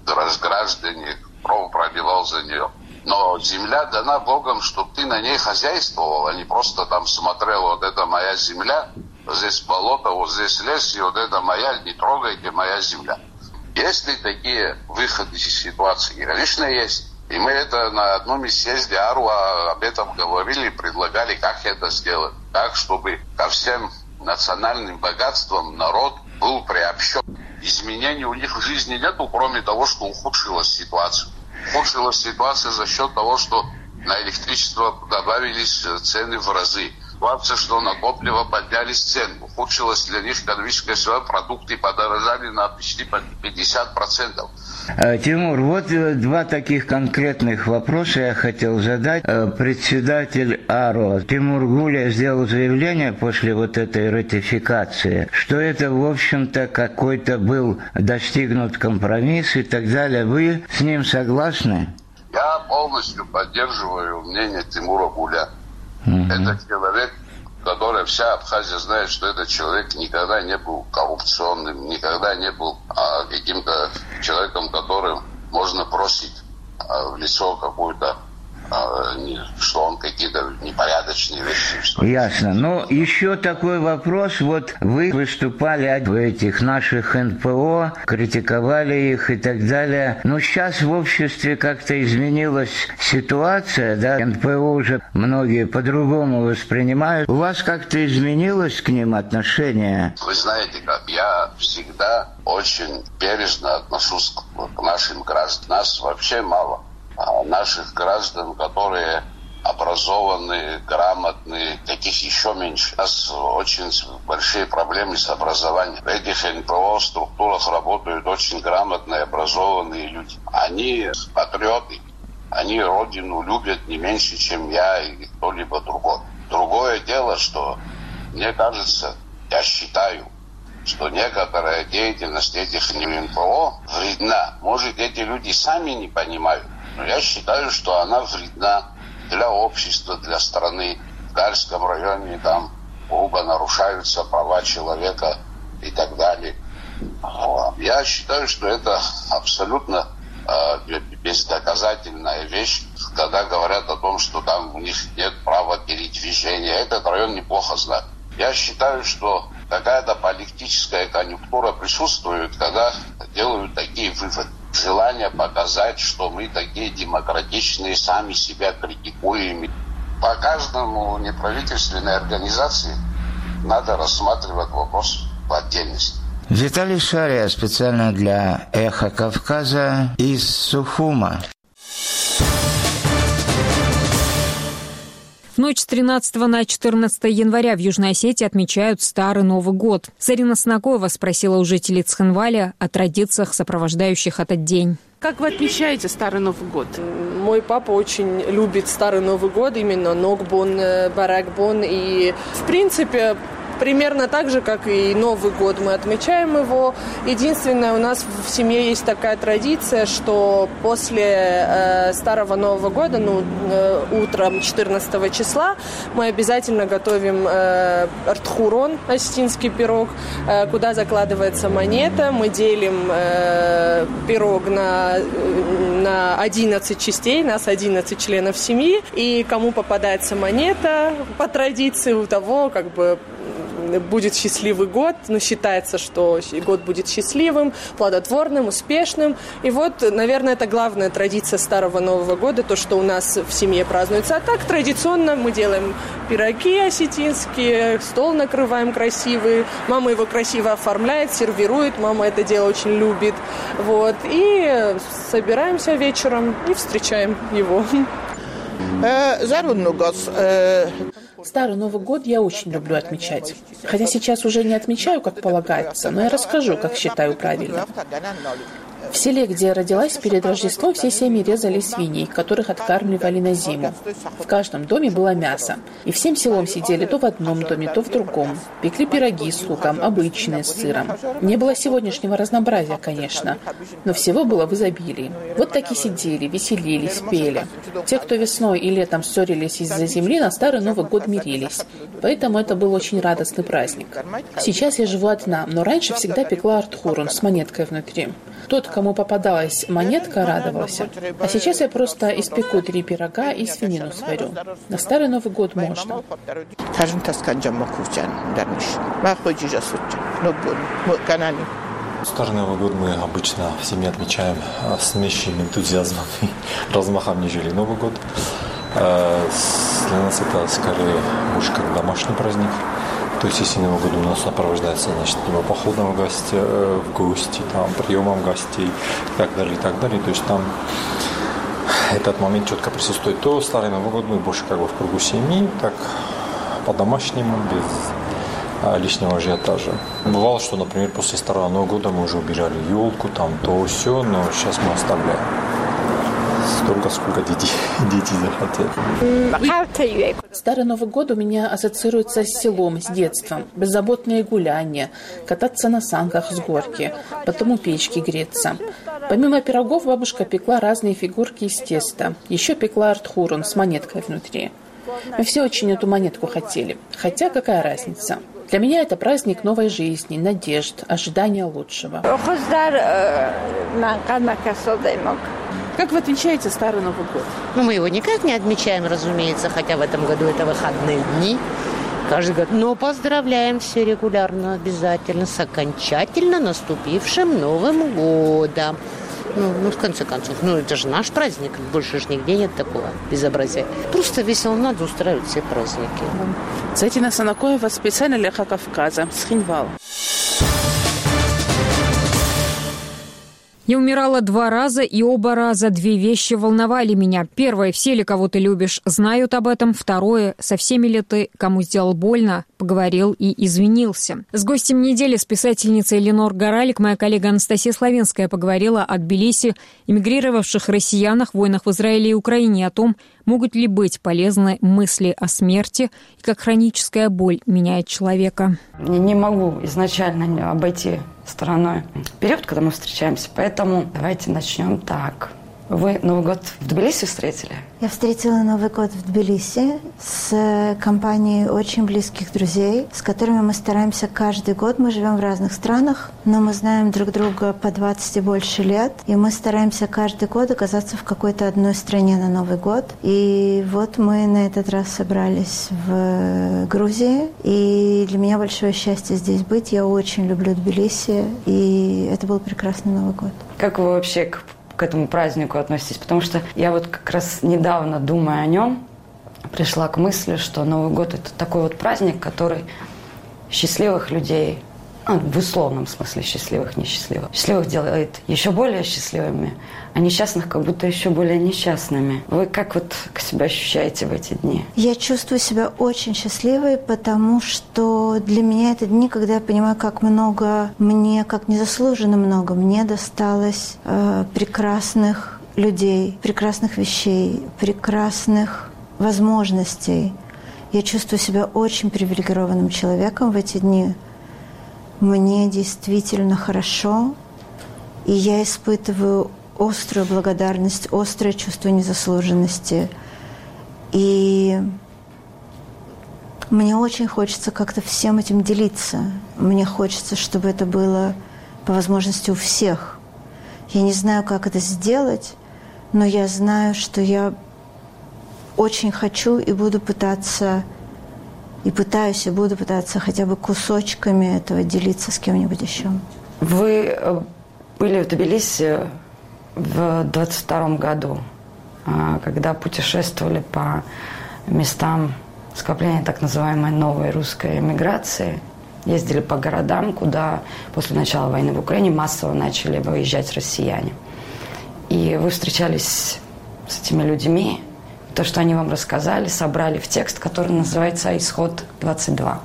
граждане, кровь проливал за нее. Но земля дана Богом, чтобы ты на ней хозяйствовал, а не просто там смотрел, вот это моя земля, здесь болото, вот здесь лес, и вот это моя, не трогайте, моя земля. Есть ли такие выходы из ситуации? Конечно, есть. И мы это на одном из съезде Аруа об этом говорили, предлагали, как это сделать. Так, чтобы ко всем национальным богатствам народ был приобщен. Изменений у них в жизни нету, кроме того, что ухудшилась ситуация. Ухудшилась ситуация за счет того, что на электричество добавились цены в разы. Ситуация, что на топливо поднялись цены. Ухудшилась для них экономическая ситуация, продукты подорожали на почти пятьдесят процентов. Тимур, вот два таких конкретных вопроса я хотел задать. Председатель АРО Тимур Гуля сделал заявление после вот этой ратификации, что это, в общем-то, какой-то был достигнут компромисс и так далее. Вы с ним согласны? Я полностью поддерживаю мнение Тимура Гуля. Mm-hmm. Это человек, который вся Абхазия знает, что этот человек никогда не был коррупционным, никогда не был а, каким-то человеком, которым можно бросить а, в лицо какую-то, а, не, что он какие-то непорядочные вещи. Ясно. Но еще такой вопрос. Вот вы выступали в этих наших эн пэ о, критиковали их и так далее. Но сейчас в обществе как-то изменилась ситуация, да? эн пэ о уже многие по-другому воспринимают. У вас как-то изменилось к ним отношение? Вы знаете как, я всегда очень бережно отношусь к нашим гражданам. Нас вообще мало. А наших граждан, которые образованные, грамотные, таких еще меньше. У нас очень большие проблемы с образованием. В этих эн пэ о структурах работают очень грамотные, образованные люди. Они патриоты. Они родину любят не меньше, чем я или кто-либо другой. Другое дело, что мне кажется, я считаю, что некоторая деятельность этих эн пэ о вредна. Может, эти люди сами не понимают, но я считаю, что она вредна для общества, для страны. В Гальском районе там грубо нарушаются права человека и так далее. Я считаю, что это абсолютно э, бездоказательная вещь, когда говорят о том, что там у них нет права передвижения. Этот район неплохо знает. Я считаю, что какая-то политическая конъюнктура присутствует, когда делают такие выводы. Желание показать, что мы такие демократичные, сами себя критикуем. По каждому неправительственной организации надо рассматривать вопрос в отдельности. Виталий Шария специально для «Эхо Кавказа» из Сухума. В ночь с тринадцатого на четырнадцатое января в Южной Осетии отмечают Старый Новый год. Зарина Снакоева спросила у жителей Цхинваля о традициях, сопровождающих этот день. Как вы отмечаете Старый Новый год? Мой папа очень любит Старый Новый год, именно Ногбон, Баракбон. И, в принципе, примерно так же, как и Новый год, мы отмечаем его. Единственное, у нас в семье есть такая традиция, что после э, Старого Нового года, ну, э, утром четырнадцатого числа, мы обязательно готовим э, артхурон, осетинский пирог, э, куда закладывается монета. Мы делим э, пирог на, на одиннадцать частей, нас одиннадцать членов семьи. И кому попадается монета, по традиции у того, как бы, будет счастливый год, но считается, что год будет счастливым, плодотворным, успешным. И вот, наверное, это главная традиция Старого Нового года, то, что у нас в семье празднуется. А так, традиционно мы делаем пироги осетинские, стол накрываем красивый, мама его красиво оформляет, сервирует, мама это дело очень любит. Вот. И собираемся вечером и встречаем его. Старый Новый год я очень люблю отмечать. Хотя сейчас уже не отмечаю, как полагается, но я расскажу, как считаю правильно. В селе, где я родилась, перед Рождеством все семьи резали свиней, которых откармливали на зиму. В каждом доме было мясо. И всем селом сидели то в одном доме, то в другом. Пекли пироги с луком, обычные, с сыром. Не было сегодняшнего разнообразия, конечно, но всего было в изобилии. Вот так и сидели, веселились, пели. Те, кто весной и летом ссорились из-за земли, на Старый Новый год мирились. Поэтому это был очень радостный праздник. Сейчас я живу одна, но раньше всегда пекла артхурон с монеткой внутри. Тот, кому попадалась монетка, радовался. А сейчас я просто испеку три пирога и свинину сварю. На Старый Новый год можно. Старый Новый год мы обычно в семье отмечаем с меньшим энтузиазмом и размахом, нежели Новый год. Для нас это скорее уж как домашний праздник. То есть, если Новый год у нас сопровождается, значит, походом в гости, в гости, там, приемом гостей и так далее, и так далее. То есть, там этот момент четко присутствует. То Старый Новый год мы больше как бы в кругу семьи, так по-домашнему, без лишнего ажиотажа. Бывало, что, например, после Старого Нового года мы уже убирали елку, там, то все, но сейчас мы оставляем. Столько, сколько дети, дети захотят. Старый Новый год у меня ассоциируется с селом, с детством. Беззаботные гуляния, кататься на санках с горки, потом у печки греться. Помимо пирогов бабушка пекла разные фигурки из теста. Еще пекла артхурон с монеткой внутри. Мы все очень эту монетку хотели. Хотя какая разница? Для меня это праздник новой жизни, надежд, ожидания лучшего. Как вы отмечаете Старый Новый год? Ну, мы его никак не отмечаем, разумеется, хотя в этом году это выходные дни. каждый год. Но поздравляем все регулярно, обязательно, с окончательно наступившим Новым годом. Ну, ну, в конце концов, ну, это же наш праздник, больше же нигде нет такого безобразия. Просто весело, надо устраивать все праздники. Цетина Санакоева специально для Эхо Кавказа, с Хинвала. Я умирала два раза, и оба раза две вещи волновали меня. Первое, все ли кого ты любишь, знают об этом. Второе, со всеми ли ты, кому сделал больно, поговорил и извинился. С гостем недели, с писательницей Ленор Горалик, моя коллега Анастасия Славенская поговорила о Тбилиси, эмигрировавших россиянах, войнах в Израиле и Украине, о том, могут ли быть полезны мысли о смерти и как хроническая боль меняет человека. Не могу изначально обойти стороной период, когда мы встречаемся, поэтому давайте начнем так. Вы Новый год в Тбилиси встретили? Я встретила Новый год в Тбилиси с компанией очень близких друзей, с которыми мы стараемся каждый год. Мы живем в разных странах, но мы знаем друг друга по двадцать и больше лет, и мы стараемся каждый год оказаться в какой-то одной стране на Новый год. И вот мы на этот раз собрались в Грузии, и для меня большое счастье здесь быть. Я очень люблю Тбилиси, и это был прекрасный Новый год. Как вы вообще к к этому празднику относитесь? Потому что я вот как раз недавно, думая о нем, пришла к мысли, что Новый год – это такой вот праздник, который счастливых людей, ну, в условном смысле счастливых, несчастливых, счастливых делает еще более счастливыми, а несчастных как будто еще более несчастными. Вы как вот себя ощущаете в эти дни? Я чувствую себя очень счастливой, потому что для меня это дни, когда я понимаю, как много мне, как незаслуженно много мне досталось э, прекрасных людей, прекрасных вещей, прекрасных возможностей. Я чувствую себя очень привилегированным человеком в эти дни. Мне действительно хорошо, и я испытываю острую благодарность, острое чувство незаслуженности. И мне очень хочется как-то всем этим делиться. Мне хочется, чтобы это было по возможности у всех. Я не знаю, как это сделать, но я знаю, что я очень хочу и буду пытаться, и пытаюсь, и буду пытаться хотя бы кусочками этого делиться с кем-нибудь еще. Вы были в Тбилиси в двадцать втором году, когда путешествовали по местам скопления так называемой новой русской эмиграции, ездили по городам, куда после начала войны в Украине массово начали выезжать россияне. И вы встречались с этими людьми, то, что они вам рассказали, собрали в текст, который называется «Исход двадцать два».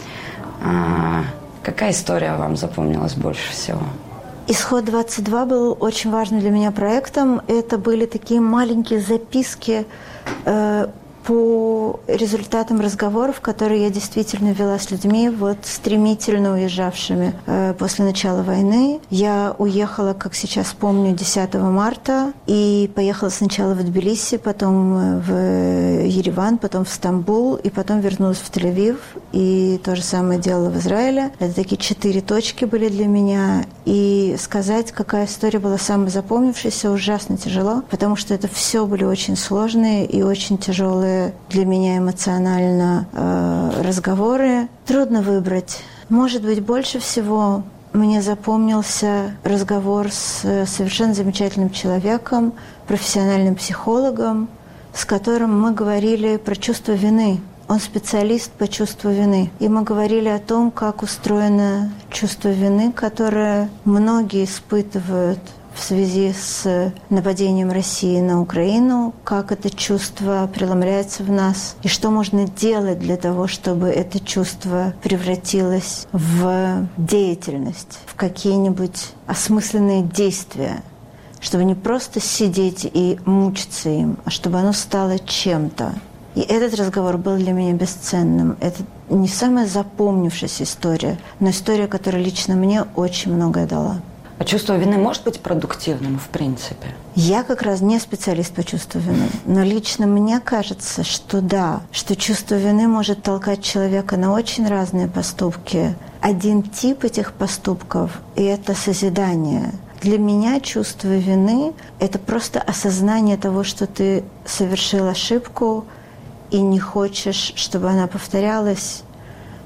А какая история вам запомнилась больше всего? «Исход двадцать два» был очень важным для меня проектом. Это были такие маленькие записки э, по результатам разговоров, которые я действительно вела с людьми, вот стремительно уезжавшими э, после начала войны. Я уехала, как сейчас помню, десятого марта и поехала сначала в Тбилиси, потом в Ереван, потом в Стамбул, и потом вернулась в Тель-Авив, и то же самое делала в Израиле. Это такие четыре точки были для меня, и сказать, какая история была самой запомнившейся, ужасно тяжело, потому что это все были очень сложные и очень тяжелые для меня эмоционально э, разговоры. Трудно выбрать. Может быть, больше всего мне запомнился разговор с совершенно замечательным человеком, профессиональным психологом, с которым мы говорили про чувство вины. Он специалист по чувству вины. И мы говорили о том, как устроено чувство вины, которое многие испытывают в связи с нападением России на Украину, как это чувство преломляется в нас, и что можно делать для того, чтобы это чувство превратилось в деятельность, в какие-нибудь осмысленные действия, чтобы не просто сидеть и мучиться им, а чтобы оно стало чем-то. И этот разговор был для меня бесценным. Это не самая запомнившаяся история, но история, которая лично мне очень многое дала. А чувство вины может быть продуктивным, в принципе? Я как раз не специалист по чувству вины, но лично мне кажется, что да, что чувство вины может толкать человека на очень разные поступки. Один тип этих поступков – и это созидание. Для меня чувство вины – это просто осознание того, что ты совершил ошибку и не хочешь, чтобы она повторялась.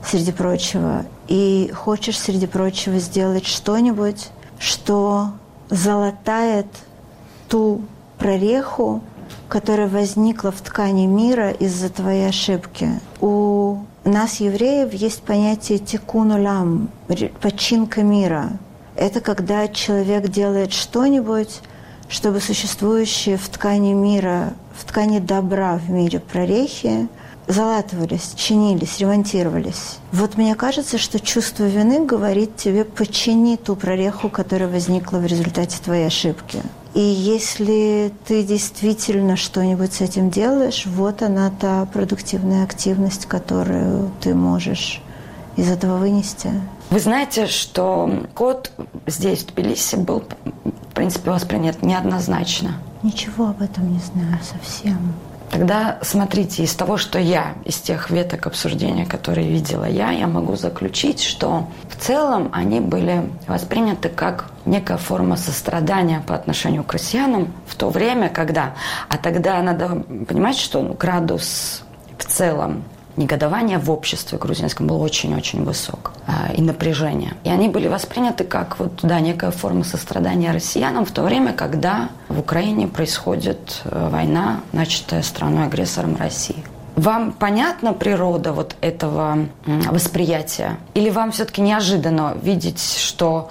среди прочего, и хочешь, среди прочего, сделать что-нибудь, что залатает ту прореху, которая возникла в ткани мира из-за твоей ошибки. У нас, евреев, есть понятие тикун улам, починка мира. Это когда человек делает что-нибудь, чтобы существующие в ткани мира, в ткани добра в мире прорехи залатывались, чинились, ремонтировались. Вот мне кажется, что чувство вины говорит тебе: почини ту прореху, которая возникла в результате твоей ошибки. И если ты действительно что-нибудь с этим делаешь, вот она, та продуктивная активность, которую ты можешь из этого вынести. Вы знаете, что год здесь, в Тбилиси, был, в принципе, воспринят неоднозначно. Ничего об этом не знаю совсем. Тогда смотрите, из того, что я, из тех веток обсуждения, которые видела я, я могу заключить, что в целом они были восприняты как некая форма сострадания по отношению к россиянам в то время, когда... А тогда надо понимать, что градус в целом негодование в обществе грузинском был очень-очень высок, э, и напряжение. И они были восприняты как вот, да, некая форма сострадания россиянам в то время, когда в Украине происходит э, война, начатая страной-агрессором России. Вам понятна природа вот этого э, восприятия? Или вам все-таки неожиданно видеть, что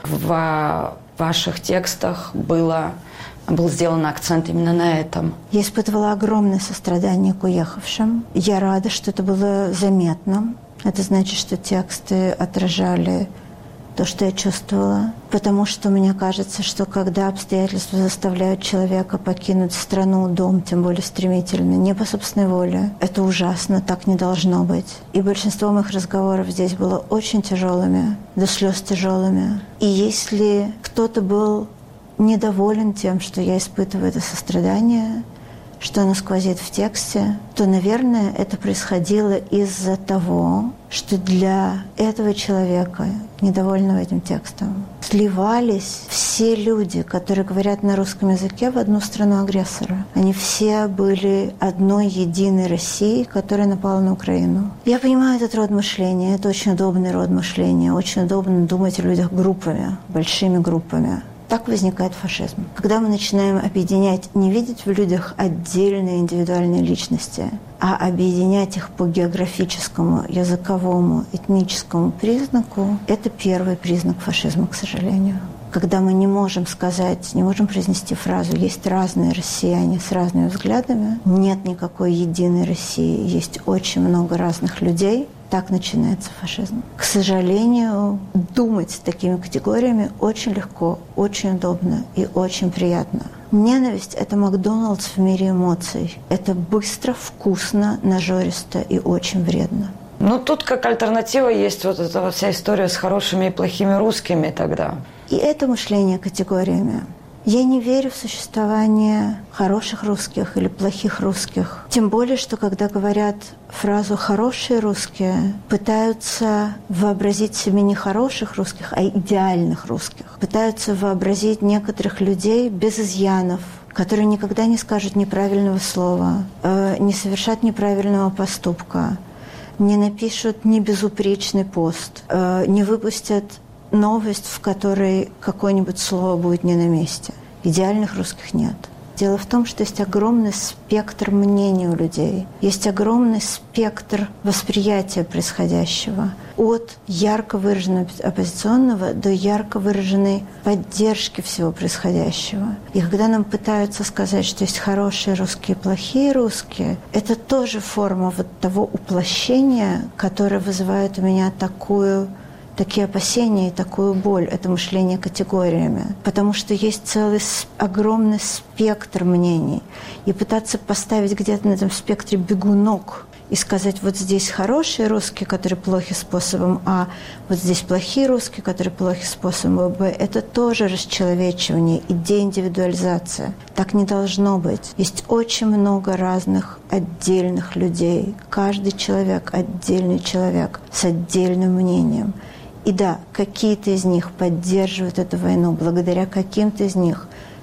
в ваших текстах было... был сделан акцент именно на этом? Я испытывала огромное сострадание к уехавшим. Я рада, что это было заметно. Это значит, что тексты отражали то, что я чувствовала. Потому что мне кажется, что когда обстоятельства заставляют человека покинуть страну, дом, тем более стремительно, не по собственной воле, это ужасно, так не должно быть. И большинство моих разговоров здесь было очень тяжелыми, до слез тяжелыми. И если кто-то был недоволен тем, что я испытываю это сострадание, что оно сквозит в тексте, то, наверное, это происходило из-за того, что для этого человека, недовольного этим текстом, сливались все люди, которые говорят на русском языке, в одну страну-агрессора. Они все были одной единой Россией, которая напала на Украину. Я понимаю этот род мышления, это очень удобный род мышления, очень удобно думать о людях группами, большими группами. Так возникает фашизм. Когда мы начинаем объединять, не видеть в людях отдельные индивидуальные личности, а объединять их по географическому, языковому, этническому признаку, это первый признак фашизма, к сожалению. Когда мы не можем сказать, не можем произнести фразу «есть разные россияне с разными взглядами», нет никакой единой России, есть очень много разных людей, так начинается фашизм. К сожалению, думать такими категориями очень легко, очень удобно и очень приятно. Ненависть – это Макдоналдс в мире эмоций. Это быстро, вкусно, нажористо и очень вредно. Ну, тут как альтернатива есть вот эта вот вся история с хорошими и плохими русскими тогда. И это мышление категориями. Я не верю в существование хороших русских или плохих русских. Тем более, что когда говорят фразу «хорошие русские», пытаются вообразить себе не хороших русских, а идеальных русских. Пытаются вообразить некоторых людей без изъянов, которые никогда не скажут неправильного слова, э, не совершат неправильного поступка, не напишут небезупречный пост, э, не выпустят новость, в которой какое-нибудь слово будет не на месте. Идеальных русских нет. Дело в том, что есть огромный спектр мнений у людей. Есть огромный спектр восприятия происходящего. От ярко выраженного оппозиционного до ярко выраженной поддержки всего происходящего. И когда нам пытаются сказать, что есть хорошие русские и плохие русские, это тоже форма вот того уплощения, которое вызывает у меня такую... такие опасения и такую боль, это мышление категориями. Потому что есть целый огромный спектр мнений. И пытаться поставить где-то на этом спектре бегунок и сказать, вот здесь хорошие русские, которые плохи способом А, вот здесь плохие русские, которые плохи способом Б, это тоже расчеловечивание и деиндивидуализация. Так не должно быть. Есть очень много разных отдельных людей. Каждый человек – отдельный человек с отдельным мнением. И да, какие-то из них поддерживают эту войну, благодаря каким-то из них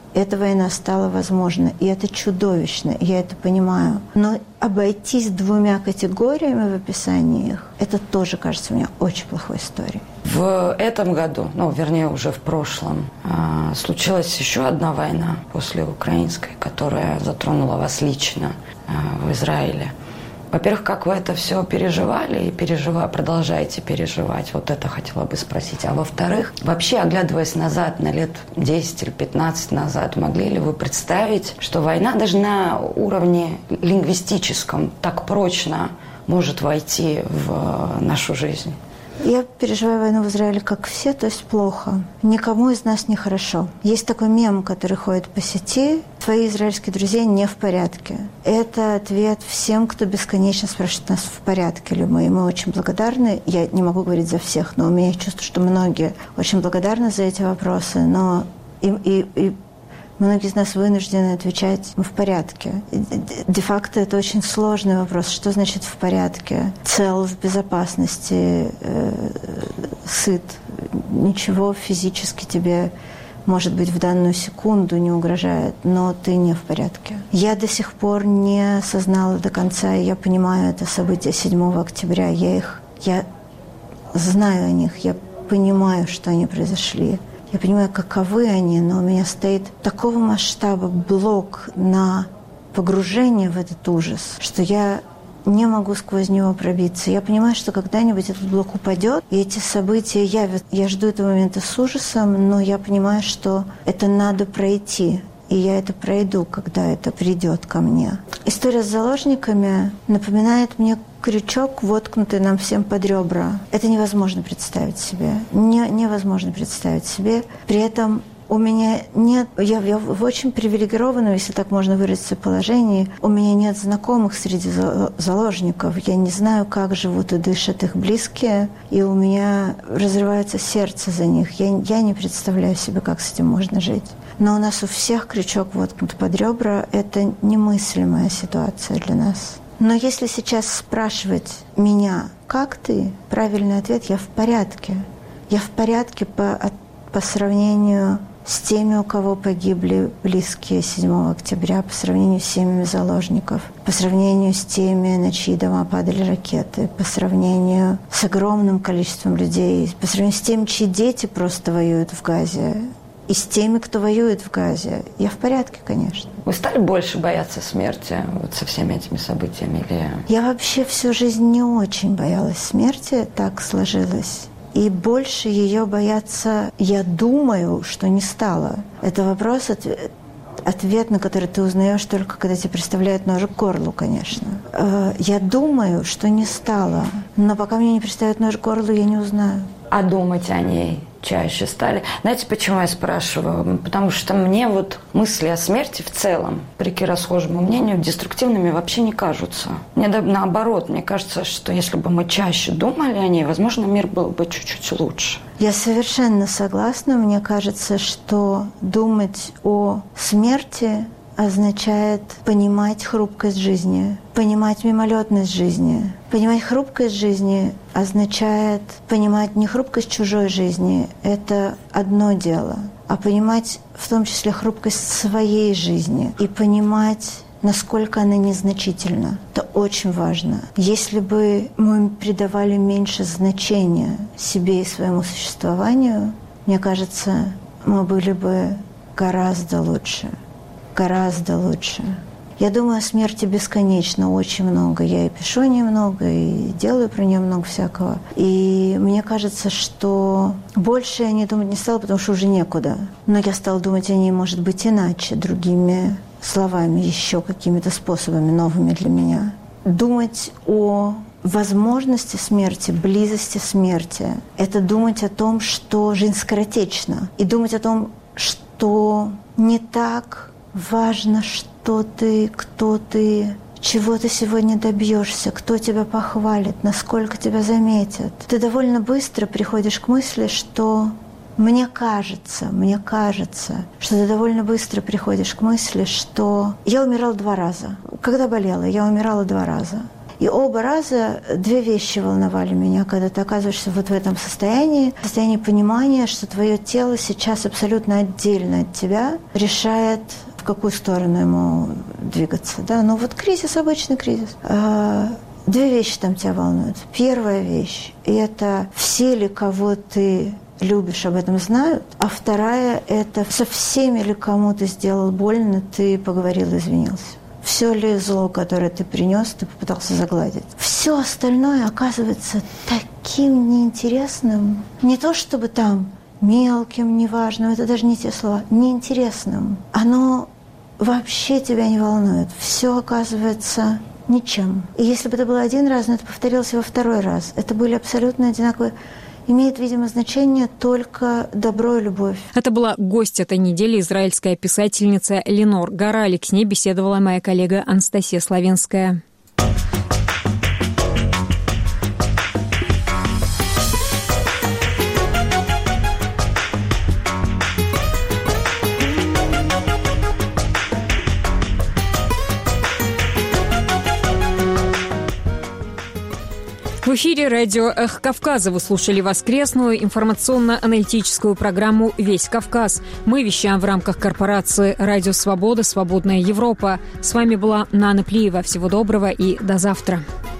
эта война стала возможна, и это чудовищно, я это понимаю. Но обойтись двумя категориями в описании их, это тоже кажется мне очень плохой историей. В этом году, ну, вернее, уже в прошлом, случилась еще одна война после украинской, которая затронула вас лично в Израиле. Во-первых, как вы это все переживали и пережива... продолжаете переживать? Вот это хотела бы спросить. А во-вторых, вообще, оглядываясь назад, на лет десять или пятнадцать назад, могли ли вы представить, что война даже на уровне лингвистическом так прочно может войти в нашу жизнь? Я переживаю войну в Израиле, как все, то есть плохо. Никому из нас не хорошо. Есть такой мем, который ходит по сети: «Твои израильские друзья не в порядке». Это ответ всем, кто бесконечно спрашивает нас, в порядке ли мы. И мы очень благодарны. Я не могу говорить за всех, но у меня есть чувство, что многие очень благодарны за эти вопросы. Но и, и, и многие из нас вынуждены отвечать: мы в порядке. Де-факто это очень сложный вопрос. Что значит в порядке? Цел, в безопасности, э, сыт. Ничего физически тебе, может быть, в данную секунду не угрожает, но ты не в порядке. Я до сих пор не осознала до конца, и я понимаю это событие седьмого октября. Я их, я знаю о них, я понимаю, что они произошли. Я понимаю, каковы они, но у меня стоит такого масштаба блок на погружение в этот ужас, что я не могу сквозь него пробиться. Я понимаю, что когда-нибудь этот блок упадет, и эти события явят. Я жду этого момента с ужасом, но я понимаю, что это надо пройти. И я это пройду, когда это придет ко мне. История с заложниками напоминает мне крючок, воткнутый нам всем под ребра. Это невозможно представить себе. Не, невозможно представить себе. При этом у меня нет... Я, я в очень привилегированном, если так можно выразиться, положении. У меня нет знакомых среди заложников. Я не знаю, как живут и дышат их близкие. И у меня разрывается сердце за них. Я, я не представляю себе, как с этим можно жить. Но у нас у всех крючок воткнут под ребра. Это немыслимая ситуация для нас. Но если сейчас спрашивать меня, как ты, правильный ответ: я в порядке. Я в порядке по, по сравнению с теми, у кого погибли близкие седьмого октября, по сравнению с семьями заложников, по сравнению с теми, на чьи дома падали ракеты, по сравнению с огромным количеством людей, по сравнению с теми, чьи дети просто воюют в Газе, и с теми, кто воюет в Газе. Я в порядке, конечно. Вы стали больше бояться смерти вот со всеми этими событиями? Или... Я вообще всю жизнь не очень боялась смерти, так сложилось. И больше ее бояться, я думаю, что не стало. Это вопрос, ответ, ответ на который ты узнаешь только, когда тебе приставляют нож к горлу, конечно. Я думаю, что не стало. Но пока мне не приставят нож к горлу, я не узнаю. А думать о ней чаще стали? Знаете, почему я спрашиваю? Потому что мне вот мысли о смерти в целом, вопреки расхожему мнению, деструктивными вообще не кажутся. Мне наоборот, мне кажется, что если бы мы чаще думали о ней, возможно, мир был бы чуть-чуть лучше. Я совершенно согласна. Мне кажется, что думать о смерти означает понимать хрупкость жизни, понимать мимолетность жизни. Понимать хрупкость жизни означает понимать не хрупкость чужой жизни, это одно дело, а понимать в том числе хрупкость своей жизни и понимать, насколько она незначительна. Это очень важно. Если бы мы придавали меньше значения себе и своему существованию, мне кажется, мы были бы гораздо лучше. Гораздо лучше. Я думаю о смерти бесконечно, очень много. Я и пишу о ней много, и делаю про нее много всякого. И мне кажется, что больше я о ней думать не стала, потому что уже некуда. Но я стала думать о ней, может быть, иначе, другими словами, еще какими-то способами новыми для меня. Думать о возможности смерти, близости смерти – это думать о том, что жизнь скоротечна. И думать о том, что не так важно, что ты, кто ты, чего ты сегодня добьешься, кто тебя похвалит, насколько тебя заметят. Ты довольно быстро приходишь к мысли, что мне кажется, мне кажется, что ты довольно быстро приходишь к мысли, что я умирала два раза. Когда болела, я умирала два раза. И оба раза две вещи волновали меня, когда ты оказываешься вот в этом состоянии, состоянии понимания, что твое тело сейчас абсолютно отдельно от тебя решает, в какую сторону ему двигаться. Да? Ну вот кризис, обычный кризис. Две вещи там тебя волнуют. Первая вещь – это все ли, кого ты любишь, об этом знают. А вторая – это со всеми ли, кому ты сделал больно, ты поговорил и извинился. Все ли зло, которое ты принес, ты попытался загладить. Все остальное оказывается таким неинтересным. Не то чтобы там мелким, неважным, это даже не те слова, неинтересным. Оно вообще тебя не волнует. Все оказывается ничем. И если бы это было один раз, но это повторилось и во второй раз, это были абсолютно одинаковые. Имеет, видимо, значение только добро и любовь. Это была гость этой недели, израильская писательница Ленор Гаралик. С ней беседовала моя коллега Анастасия Славинская. В эфире радио «Эхо Кавказа». Вы слушали воскресную информационно-аналитическую программу «Весь Кавказ». Мы вещаем в рамках корпорации «Радио Свобода. Свободная Европа». С вами была Нана Плиева. Всего доброго и до завтра.